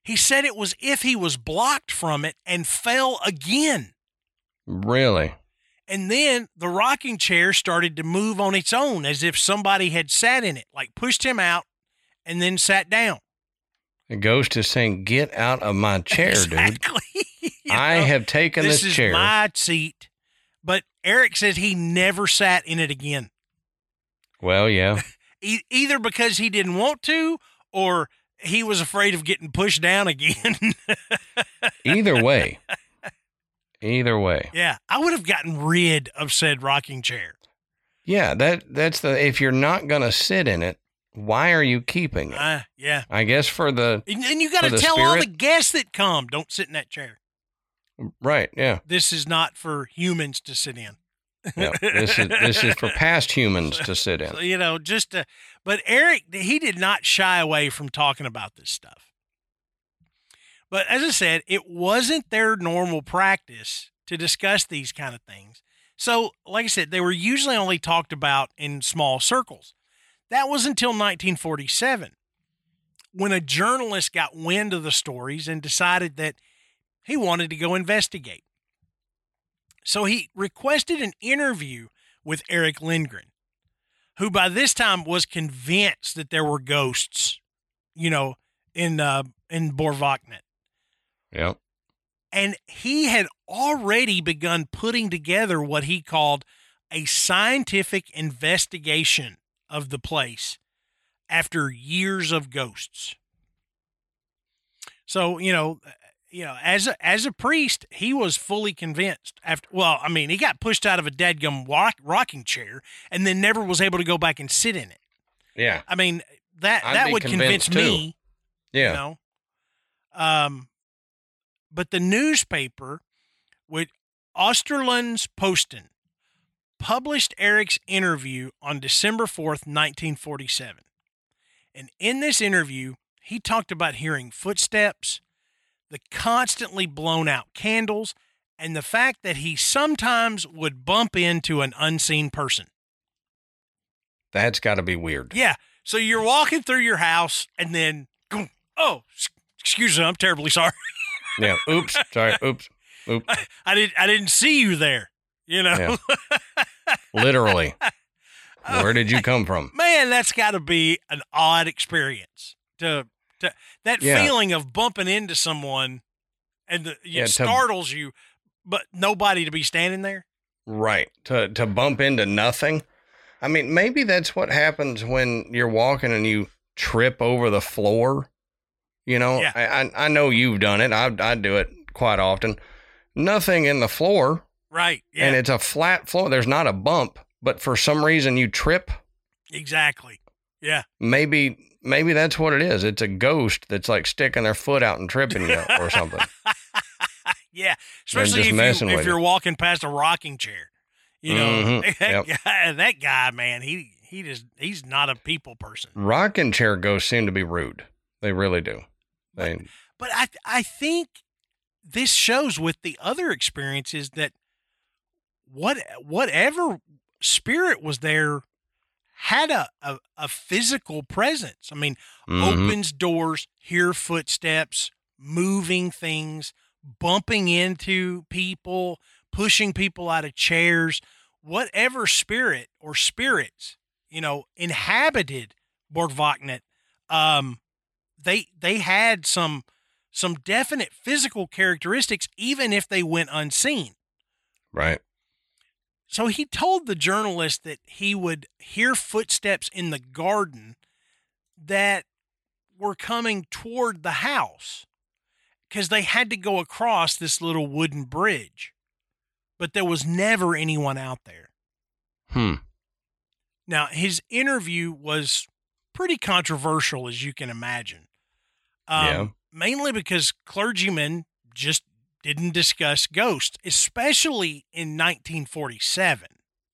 Speaker 4: He said it was if he was blocked from it and fell again.
Speaker 3: Really?
Speaker 4: And then the rocking chair started to move on its own as if somebody had sat in it, like pushed him out and then sat down.
Speaker 3: The ghost is saying, "Get out of my chair,
Speaker 4: exactly.
Speaker 3: dude. I have taken this chair.
Speaker 4: This is my seat." But Eric says he never sat in it again.
Speaker 3: Well, yeah.
Speaker 4: Either because he didn't want to or he was afraid of getting pushed down again.
Speaker 3: Either way.
Speaker 4: Yeah, I would have gotten rid of said rocking chair.
Speaker 3: Yeah, that's if you're not going to sit in it, why are you keeping it?
Speaker 4: Yeah.
Speaker 3: I guess for the
Speaker 4: And you got to tell all the guests that come, don't sit in that chair.
Speaker 3: Right, yeah.
Speaker 4: This is not for humans to sit in.
Speaker 3: Yeah, this is for past humans to sit in.
Speaker 4: So, but Eric, he did not shy away from talking about this stuff. But as I said, it wasn't their normal practice to discuss these kind of things. So, like I said, they were usually only talked about in small circles. That was until 1947, when a journalist got wind of the stories and decided that he wanted to go investigate. So he requested an interview with Eric Lindgren, who by this time was convinced that there were ghosts, in Borgvatnet.
Speaker 3: Yep.
Speaker 4: And he had already begun putting together what he called a scientific investigation of the place after years of ghosts. So, as a priest, he was fully convinced. He got pushed out of a dadgum rocking chair and then never was able to go back and sit in it.
Speaker 3: Yeah.
Speaker 4: I mean, that would convince me.
Speaker 3: Yeah.
Speaker 4: But the newspaper, with Österlunds Posten, published Eric's interview on December 4th, 1947. And in this interview, he talked about hearing footsteps, the constantly blown out candles, and the fact that he sometimes would bump into an unseen person.
Speaker 3: That's got to be weird.
Speaker 4: Yeah. So you're walking through your house and then, oh, excuse me, I'm terribly sorry.
Speaker 3: Yeah. Oops. Sorry. Oops.
Speaker 4: I didn't see you there.
Speaker 3: Yeah. Literally. Where did you come from?
Speaker 4: Man, that's got to be an odd experience. That feeling of bumping into someone and it startles you, but nobody to be standing there.
Speaker 3: Right. To bump into nothing. I mean, maybe that's what happens when you're walking and you trip over the floor.
Speaker 4: Yeah.
Speaker 3: I know you've done it. I do it quite often. Nothing in the floor.
Speaker 4: Right. Yeah.
Speaker 3: And it's a flat floor. There's not a bump, but for some reason you trip.
Speaker 4: Exactly. Yeah.
Speaker 3: Maybe that's what it is. It's a ghost that's like sticking their foot out and tripping you or something.
Speaker 4: Yeah. Especially if you're walking past a rocking chair.
Speaker 3: Mm-hmm.
Speaker 4: That guy, man, he's not a people person.
Speaker 3: Rocking chair ghosts seem to be rude. They really do.
Speaker 4: But I think this shows with the other experiences that whatever spirit was there had a physical presence. I mean, opens doors, hear footsteps, moving things, bumping into people, pushing people out of chairs. Whatever spirit or spirits, inhabited Borgvatnet, they had some definite physical characteristics, even if they went unseen.
Speaker 3: Right.
Speaker 4: So he told the journalist that he would hear footsteps in the garden that were coming toward the house because they had to go across this little wooden bridge, but there was never anyone out there. Now, his interview was pretty controversial, as you can imagine. Mainly because clergymen just didn't discuss ghosts, especially in 1947.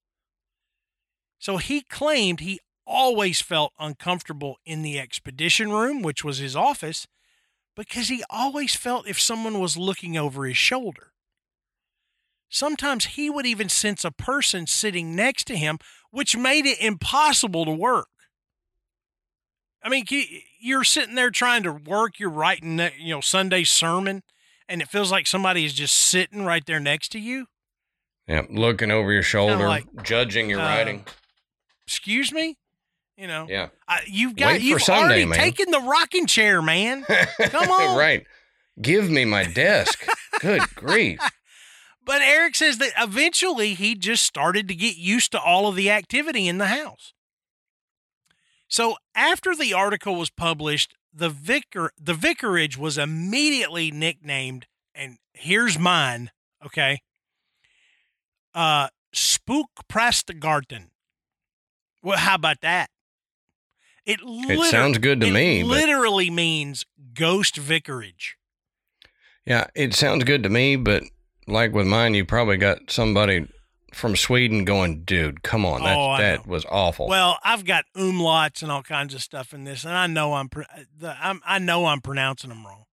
Speaker 4: So he claimed he always felt uncomfortable in the expedition room, which was his office, because he always felt if someone was looking over his shoulder. Sometimes he would even sense a person sitting next to him, which made it impossible to work. I mean, you're sitting there trying to work, you're writing, Sunday sermon, and it feels like somebody is just sitting right there next to you.
Speaker 3: Yeah, looking over your shoulder,
Speaker 4: like,
Speaker 3: judging your writing.
Speaker 4: Excuse me?
Speaker 3: Yeah.
Speaker 4: You've
Speaker 3: Sunday,
Speaker 4: already
Speaker 3: man.
Speaker 4: taken the rocking chair, man. Come on.
Speaker 3: Right. Give me my desk. Good grief.
Speaker 4: But Eric says that eventually he just started to get used to all of the activity in the house. So after the article was published, the vicarage was immediately nicknamed, and here's mine, okay? Spookprastergarten. Well, how about that? It
Speaker 3: sounds good to me.
Speaker 4: It literally means ghost vicarage.
Speaker 3: Yeah, it sounds good to me, but like with mine, you probably got somebody from Sweden going, dude, come on, that was awful.
Speaker 4: Well, I've got umlauts and all kinds of stuff in this, and I know I'm pronouncing them wrong.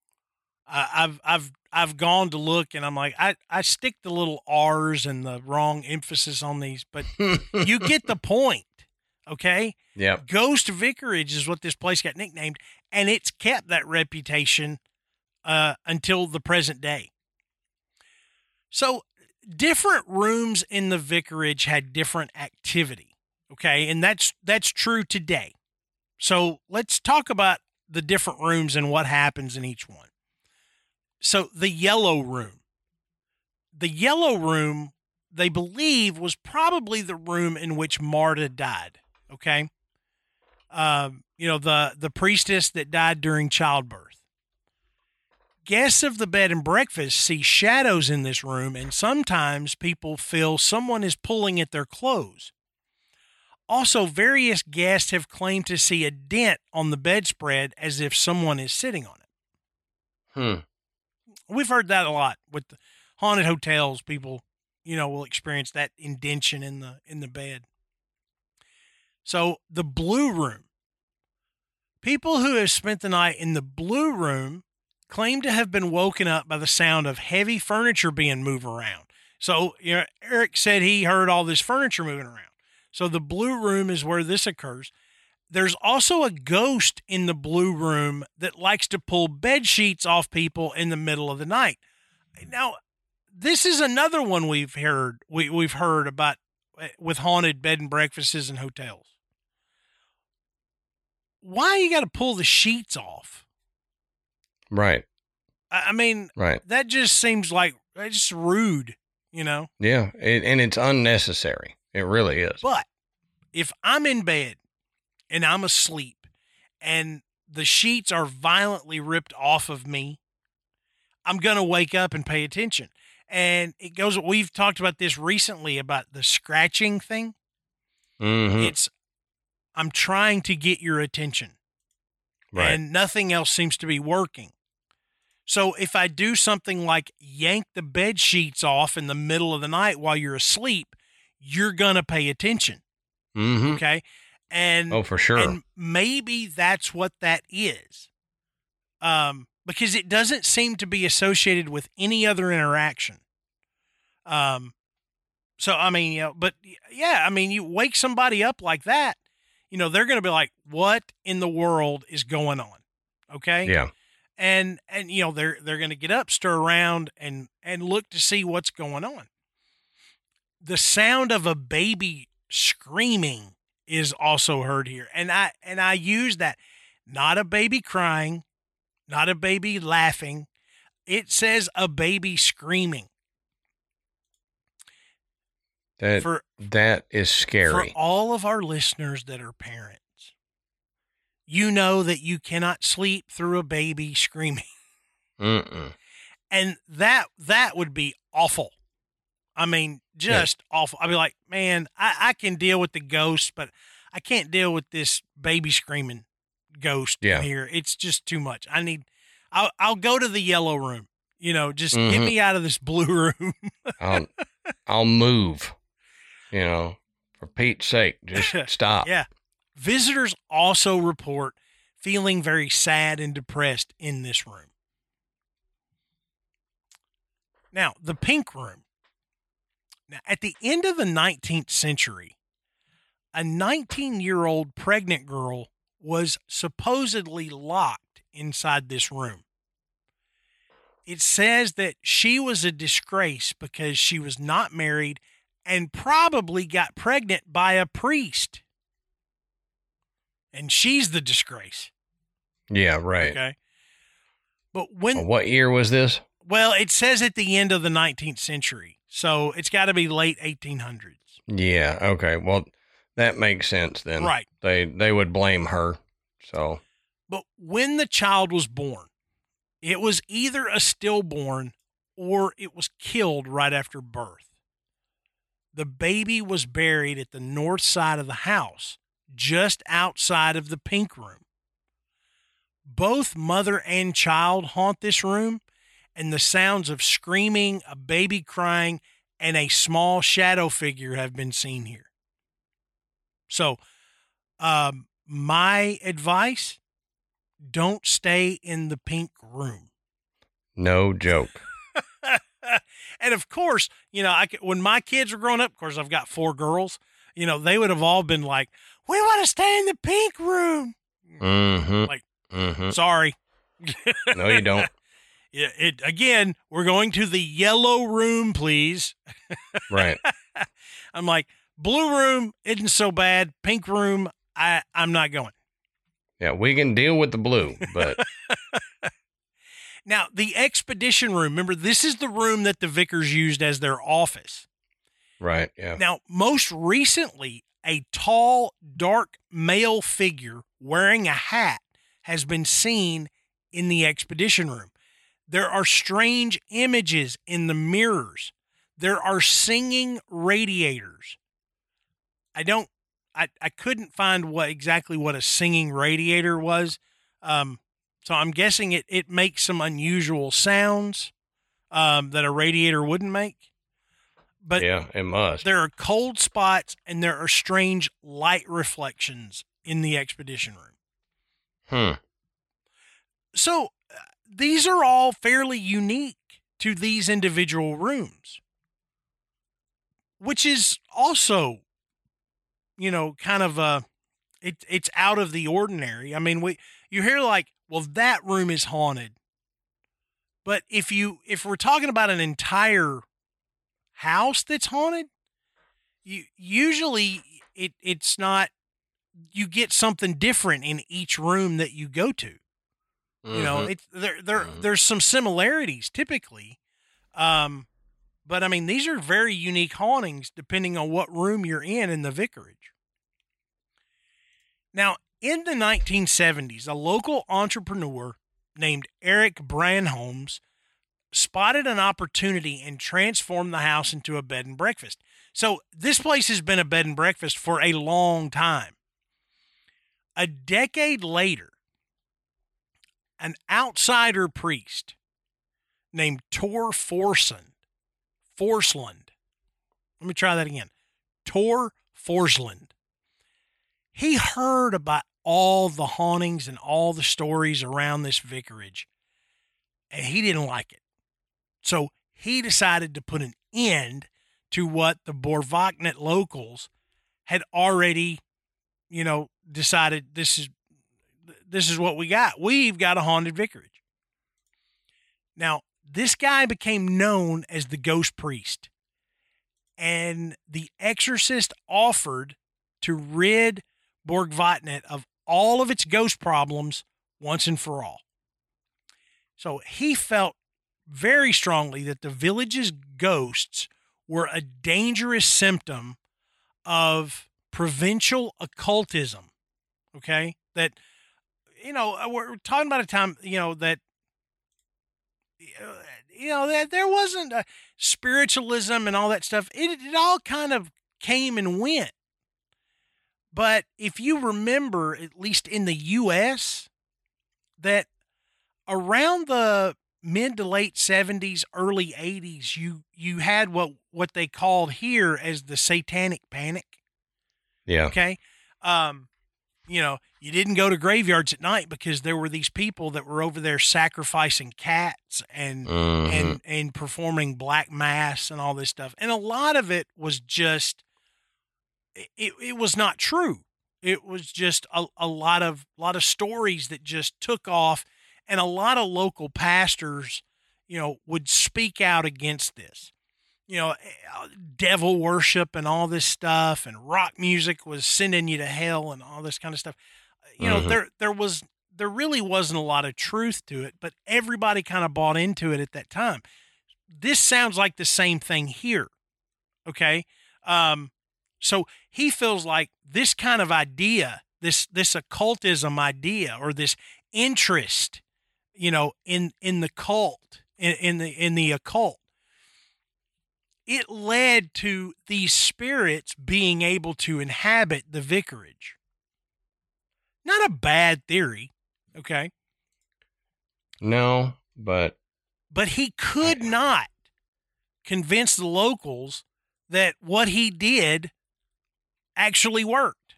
Speaker 4: I've gone to look, and I'm like, I stick the little R's and the wrong emphasis on these, but you get the point, okay?
Speaker 3: Yeah.
Speaker 4: Ghost Vicarage is what this place got nicknamed, and it's kept that reputation until the present day. So different rooms in the vicarage had different activity, okay? And that's true today. So let's talk about the different rooms and what happens in each one. So the yellow room. The yellow room, they believe, was probably the room in which Marta died, okay? The priestess that died during childbirth. Guests of the bed and breakfast see shadows in this room, and sometimes people feel someone is pulling at their clothes. Also, various guests have claimed to see a dent on the bedspread as if someone is sitting on it. We've heard that a lot with the haunted hotels. People, will experience that indention in the bed. So the blue room. People who have spent the night in the blue room claim to have been woken up by the sound of heavy furniture being moved around. So, Eric said he heard all this furniture moving around. So the blue room is where this occurs. There's also a ghost in the blue room that likes to pull bed sheets off people in the middle of the night. Now, this is another one we've heard about with haunted bed and breakfasts and hotels. Why you got to pull the sheets off?
Speaker 3: Right.
Speaker 4: I mean,
Speaker 3: right.
Speaker 4: That just seems like just rude,
Speaker 3: Yeah, and it's unnecessary. It really is.
Speaker 4: But if I'm in bed and I'm asleep and the sheets are violently ripped off of me, I'm going to wake up and pay attention. And it goes, we've talked about this recently about the scratching thing.
Speaker 3: Mm-hmm.
Speaker 4: I'm trying to get your attention. Right. And nothing else seems to be working. So if I do something like yank the bed sheets off in the middle of the night while you're asleep, you're going to pay attention.
Speaker 3: Mm-hmm.
Speaker 4: Okay. And
Speaker 3: for sure.
Speaker 4: And maybe that's what that is. Because it doesn't seem to be associated with any other interaction. So, I mean, but yeah, I mean, you wake somebody up like that, they're going to be like, what in the world is going on? Okay.
Speaker 3: Yeah.
Speaker 4: And they're going to get up, stir around and look to see what's going on. The sound of a baby screaming is also heard here. And I use that, not a baby crying, not a baby laughing. It says a baby screaming.
Speaker 3: That is scary.
Speaker 4: For all of our listeners that are parents, you know that you cannot sleep through a baby screaming.
Speaker 3: Mm-mm.
Speaker 4: And that would be awful. I mean, just awful. I'd be like, man, I can deal with the ghost, but I can't deal with this baby screaming ghost in here. It's just too much. I'll go to the yellow room, just get me out of this blue room.
Speaker 3: I'll move, for Pete's sake, just stop.
Speaker 4: Yeah. Visitors also report feeling very sad and depressed in this room. Now, the pink room. Now, at the end of the 19th century, a 19-year-old pregnant girl was supposedly locked inside this room. It says that she was a disgrace because she was not married and probably got pregnant by a priest. And she's the disgrace.
Speaker 3: Yeah, right.
Speaker 4: Okay. But when...
Speaker 3: What year was this?
Speaker 4: Well, it says at the end of the 19th century. So it's got to be late 1800s.
Speaker 3: Yeah, okay. Well, that makes sense then.
Speaker 4: Right.
Speaker 3: They would blame her. So,
Speaker 4: but when the child was born, it was either a stillborn or it was killed right after birth. The baby was buried at the north side of the house, just outside of the pink room. Both mother and child haunt this room, and the sounds of screaming, a baby crying, and a small shadow figure have been seen here. So, my advice, don't stay in the pink room.
Speaker 3: no joke.
Speaker 4: And of course, when my kids were growing up, of course, I've got 4 girls, they would have all been like, we want to stay in the pink room.
Speaker 3: Mm-hmm.
Speaker 4: Like, sorry.
Speaker 3: No, you don't.
Speaker 4: Yeah, again, we're going to the yellow room, please.
Speaker 3: Right.
Speaker 4: I'm like, blue room isn't so bad. Pink room, I'm not going.
Speaker 3: Yeah, we can deal with the blue, but
Speaker 4: Now, the expedition room, remember, this is the room that the vicars used as their office.
Speaker 3: right, yeah.
Speaker 4: Now, most recently, a tall, dark male figure wearing a hat has been seen in the expedition room. There are strange images in the mirrors. There are singing radiators. I couldn't find exactly what a singing radiator was. So I'm guessing it makes some unusual sounds that a radiator wouldn't make. But
Speaker 3: Yeah, it must.
Speaker 4: there are cold spots and there are strange light reflections in the expedition room. So these are all fairly unique to these individual rooms, which is also, kind of it's out of the ordinary. I mean, you hear like, well, that room is haunted. But if we're talking about an entire house that's haunted, usually it's not, you get something different in each room that you go to. There's some similarities typically. But I mean, these are very unique hauntings depending on what room you're in the vicarage. Now, in the 1970s, a local entrepreneur named Eric Branholmes spotted an opportunity and transformed the house into a bed and breakfast. So this place has been a bed and breakfast for a long time. A decade later, an outsider priest named Tor Forsland. Let me try that again. Tor Forsland. He heard about all the hauntings and all the stories around this vicarage, and he didn't like it. So he decided to put an end to what the Borvatnet locals had already, decided this is what we got. We've got a haunted vicarage. Now, this guy became known as the ghost priest, and the exorcist offered to rid Borvatnet of all of its ghost problems once and for all. So he felt very strongly that the village's ghosts were a dangerous symptom of provincial occultism. Okay? That, we're talking about a time, that there wasn't a spiritualism and all that stuff. It all kind of came and went. But if you remember, at least in the U.S., that around the mid to late 70s, early 80s, you had what they called here as the satanic panic.
Speaker 3: Yeah.
Speaker 4: Okay. You didn't go to graveyards at night because there were these people that were over there sacrificing cats and performing black mass and all this stuff. And a lot of it was just, it was not true. It was just a lot of stories that just took off, and a lot of local pastors, would speak out against this. Devil worship and all this stuff, and rock music was sending you to hell and all this kind of stuff. There really wasn't a lot of truth to it, but everybody kind of bought into it at that time. This sounds like the same thing here. Okay. So he feels like this kind of idea, this occultism idea, or this interest, in the cult, in the occult, it led to these spirits being able to inhabit the vicarage. Not a bad theory, okay?
Speaker 3: No, but
Speaker 4: he could not convince the locals that what he did actually worked.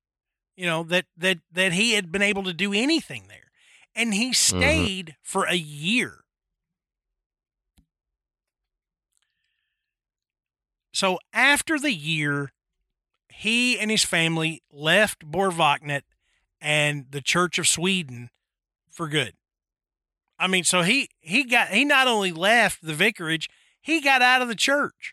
Speaker 4: That he had been able to do anything there. And he stayed for a year. So after the year, he and his family left Borgvattnet and the Church of Sweden for good. I mean, so he not only left the vicarage, he got out of the church.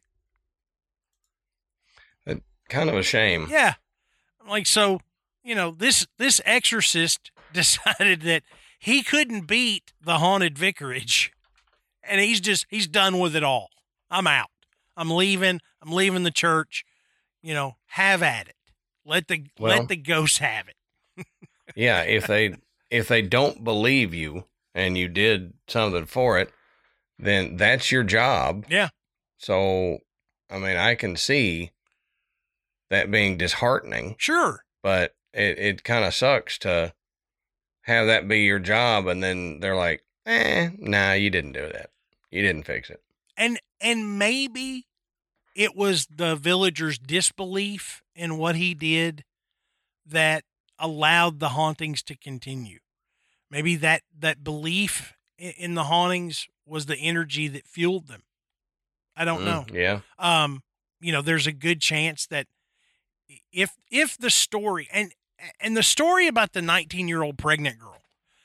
Speaker 3: Kind of a shame.
Speaker 4: Yeah. So, this exorcist decided that he couldn't beat the haunted vicarage, and he's done with it all. I'm out. I'm leaving the church. Have at it. Let the ghosts have it.
Speaker 3: Yeah, if they don't believe you and you did something for it, then that's your job.
Speaker 4: Yeah.
Speaker 3: So, I mean, I can see that being disheartening.
Speaker 4: Sure.
Speaker 3: But it kind of sucks to have that be your job, and then they're like, nah, you didn't do that. You didn't fix it.
Speaker 4: And maybe it was the villagers' disbelief in what he did that allowed the hauntings to continue. Maybe that belief in the hauntings was the energy that fueled them. I don't know.
Speaker 3: Yeah.
Speaker 4: There's a good chance that if the story and the story about the 19-year-old pregnant girl,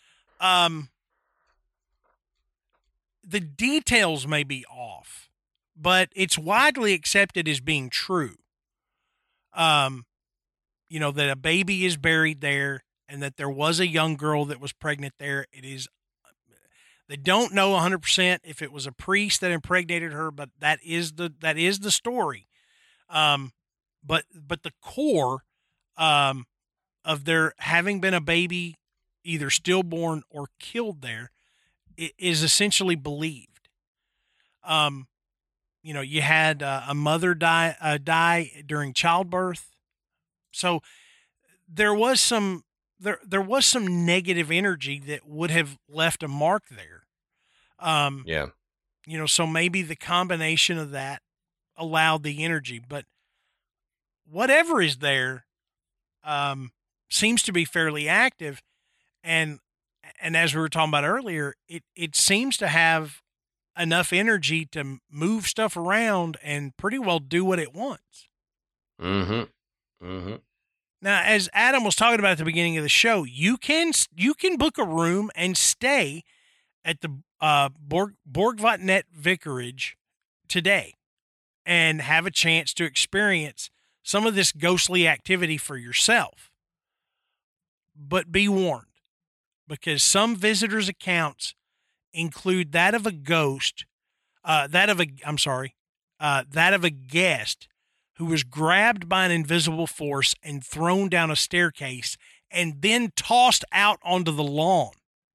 Speaker 4: the details may be off, but it's widely accepted as being true. That a baby is buried there and that there was a young girl that was pregnant there. They don't know 100% if it was a priest that impregnated her, but that is the story. But the core of there having been a baby either stillborn or killed there is essentially believed. You had a mother die during childbirth, so there was some negative energy that would have left a mark there.
Speaker 3: Yeah.
Speaker 4: So maybe the combination of that allowed the energy, but whatever is there seems to be fairly active, and as we were talking about earlier, it seems to have enough energy to move stuff around and pretty well do what it wants. Now, as Adam was talking about at the beginning of the show, you can book a room and stay at the Borgvattnet Vicarage today and have a chance to experience some of this ghostly activity for yourself. But be warned, because some visitors' accounts include that of a ghost, that of a guest who was grabbed by an invisible force and thrown down a staircase and then tossed out onto the lawn.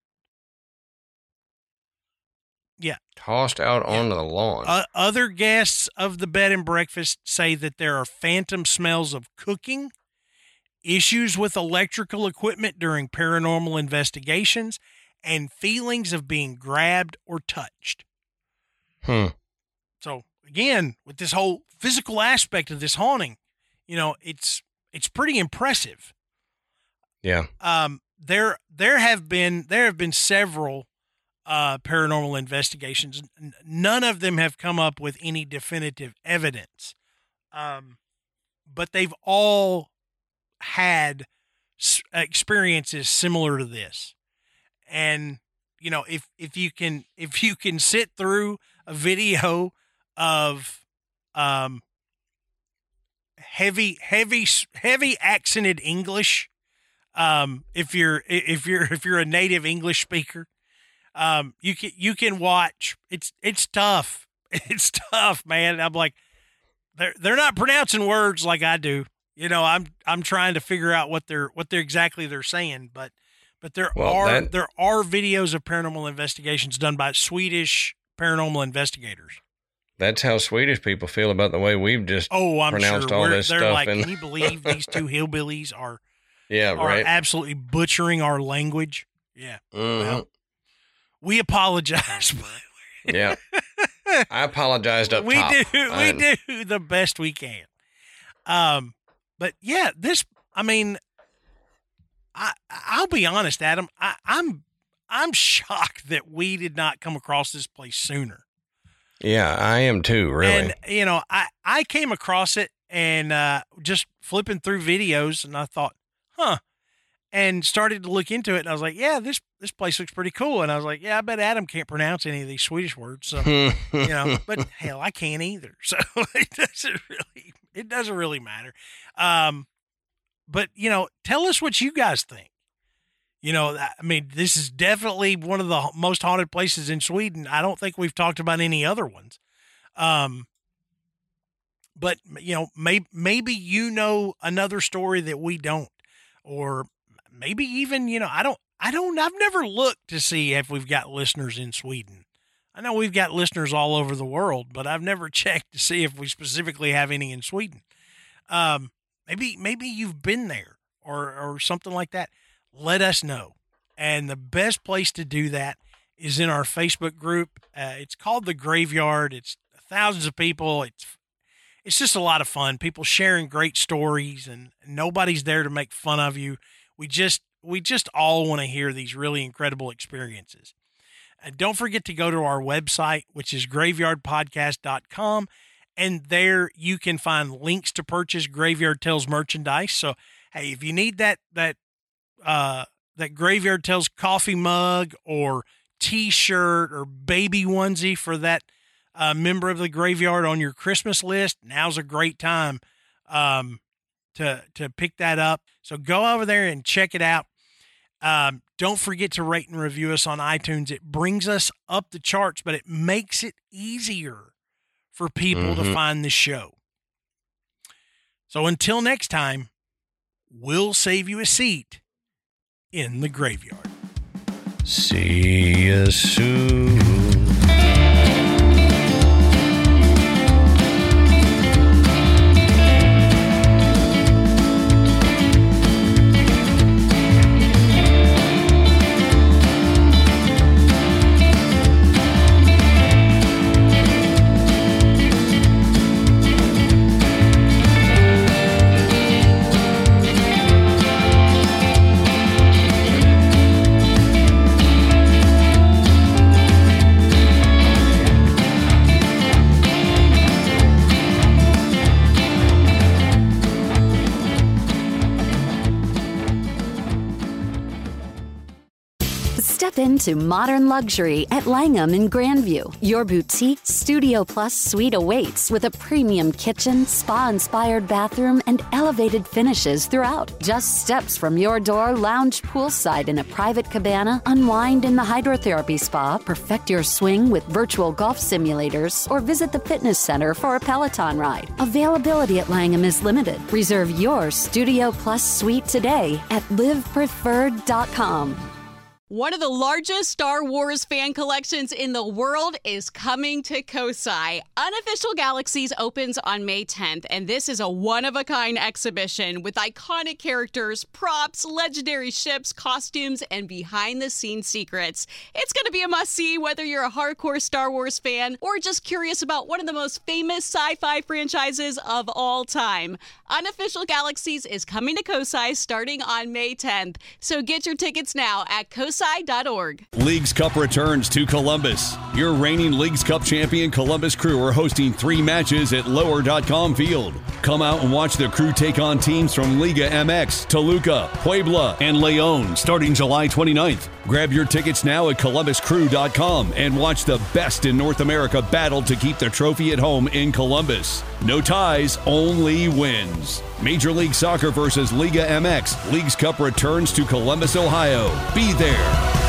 Speaker 4: Yeah.
Speaker 3: Tossed out onto the lawn.
Speaker 4: Other guests of the bed and breakfast say that there are phantom smells of cooking, issues with electrical equipment during paranormal investigations, and feelings of being grabbed or touched. So again, with this whole physical aspect of this haunting, it's pretty impressive.
Speaker 3: Yeah.
Speaker 4: There have been several paranormal investigations. None of them have come up with any definitive evidence. But they've all had experiences similar to this. And, you know, if you can sit through a video of heavy accented English, if you're a native English speaker, you can watch. It's tough. It's tough, man. I'm like, they're not pronouncing words like I do. You know, I'm trying to figure out what they're exactly they're saying, but there are videos of paranormal investigations done by Swedish paranormal investigators.
Speaker 3: That's how Swedish people feel about the way we've just pronounced
Speaker 4: sure.
Speaker 3: all this
Speaker 4: they're
Speaker 3: stuff.
Speaker 4: Like, can you believe these two hillbillies are absolutely butchering our language? Yeah.
Speaker 3: Mm-hmm.
Speaker 4: Well, we apologize.
Speaker 3: Yeah. I apologized up top.
Speaker 4: We do the best we can. But yeah, I'll be honest, Adam. I'm shocked that we did not come across this place sooner.
Speaker 3: Yeah, I am too, really.
Speaker 4: And, you know, I came across it and just flipping through videos, and I thought, and started to look into it, and I was like, yeah, this place looks pretty cool. And I was like, yeah, I bet Adam can't pronounce any of these Swedish words. So, you know, but hell, I can't either. So it doesn't really matter. But, you know, tell us what you guys think. You know, I mean, this is definitely one of the most haunted places in Sweden. I don't think we've talked about any other ones. But, you know, maybe you know another story that we don't, or maybe even, you know, I've never looked to see if we've got listeners in Sweden. I know we've got listeners all over the world, but I've never checked to see if we specifically have any in Sweden. Maybe you've been there or something like that. Let us know. And the best place to do that is in our Facebook group. It's called The Graveyard. It's thousands of people. It's just a lot of fun. People sharing great stories, and nobody's there to make fun of you. We just all want to hear these really incredible experiences. And don't forget to go to our website, which is graveyardpodcast.com. And there you can find links to purchase Graveyard Tales merchandise. So, hey, if you need that Graveyard Tales coffee mug or T-shirt or baby onesie for that member of the graveyard on your Christmas list, now's a great time to pick that up. So go over there and check it out. Don't forget to rate and review us on iTunes. It brings us up the charts, but it makes it easier for people to find the show. So until next time, we'll save you a seat in the graveyard.
Speaker 3: See you soon.
Speaker 1: Step into modern luxury at Langham in Grandview. Your boutique Studio Plus suite awaits with a premium kitchen, spa-inspired bathroom, and elevated finishes throughout. Just steps from your door, lounge poolside in a private cabana, unwind in the hydrotherapy spa, perfect your swing with virtual golf simulators, or visit the fitness center for a Peloton ride. Availability at Langham is limited. Reserve your Studio Plus suite today at livepreferred.com.
Speaker 2: One of the largest Star Wars fan collections in the world is coming to Kosai. Unofficial Galaxies opens on May 10th, and this is a one-of-a-kind exhibition with iconic characters, props, legendary ships, costumes, and behind-the-scenes secrets. It's going to be a must-see whether you're a hardcore Star Wars fan or just curious about one of the most famous sci-fi franchises of all time. Unofficial Galaxies is coming to Kosai starting on May 10th, so get your tickets now at Kosai CoSI.org.
Speaker 7: Leagues Cup returns to Columbus. Your reigning Leagues Cup champion Columbus Crew are hosting 3 matches at Lower.com Field. Come out and watch the Crew take on teams from Liga MX, Toluca, Puebla, and León starting July 29th. Grab your tickets now at ColumbusCrew.com and watch the best in North America battle to keep the trophy at home in Columbus. No ties, only wins. Major League Soccer versus Liga MX. Leagues Cup returns to Columbus, Ohio. Be there.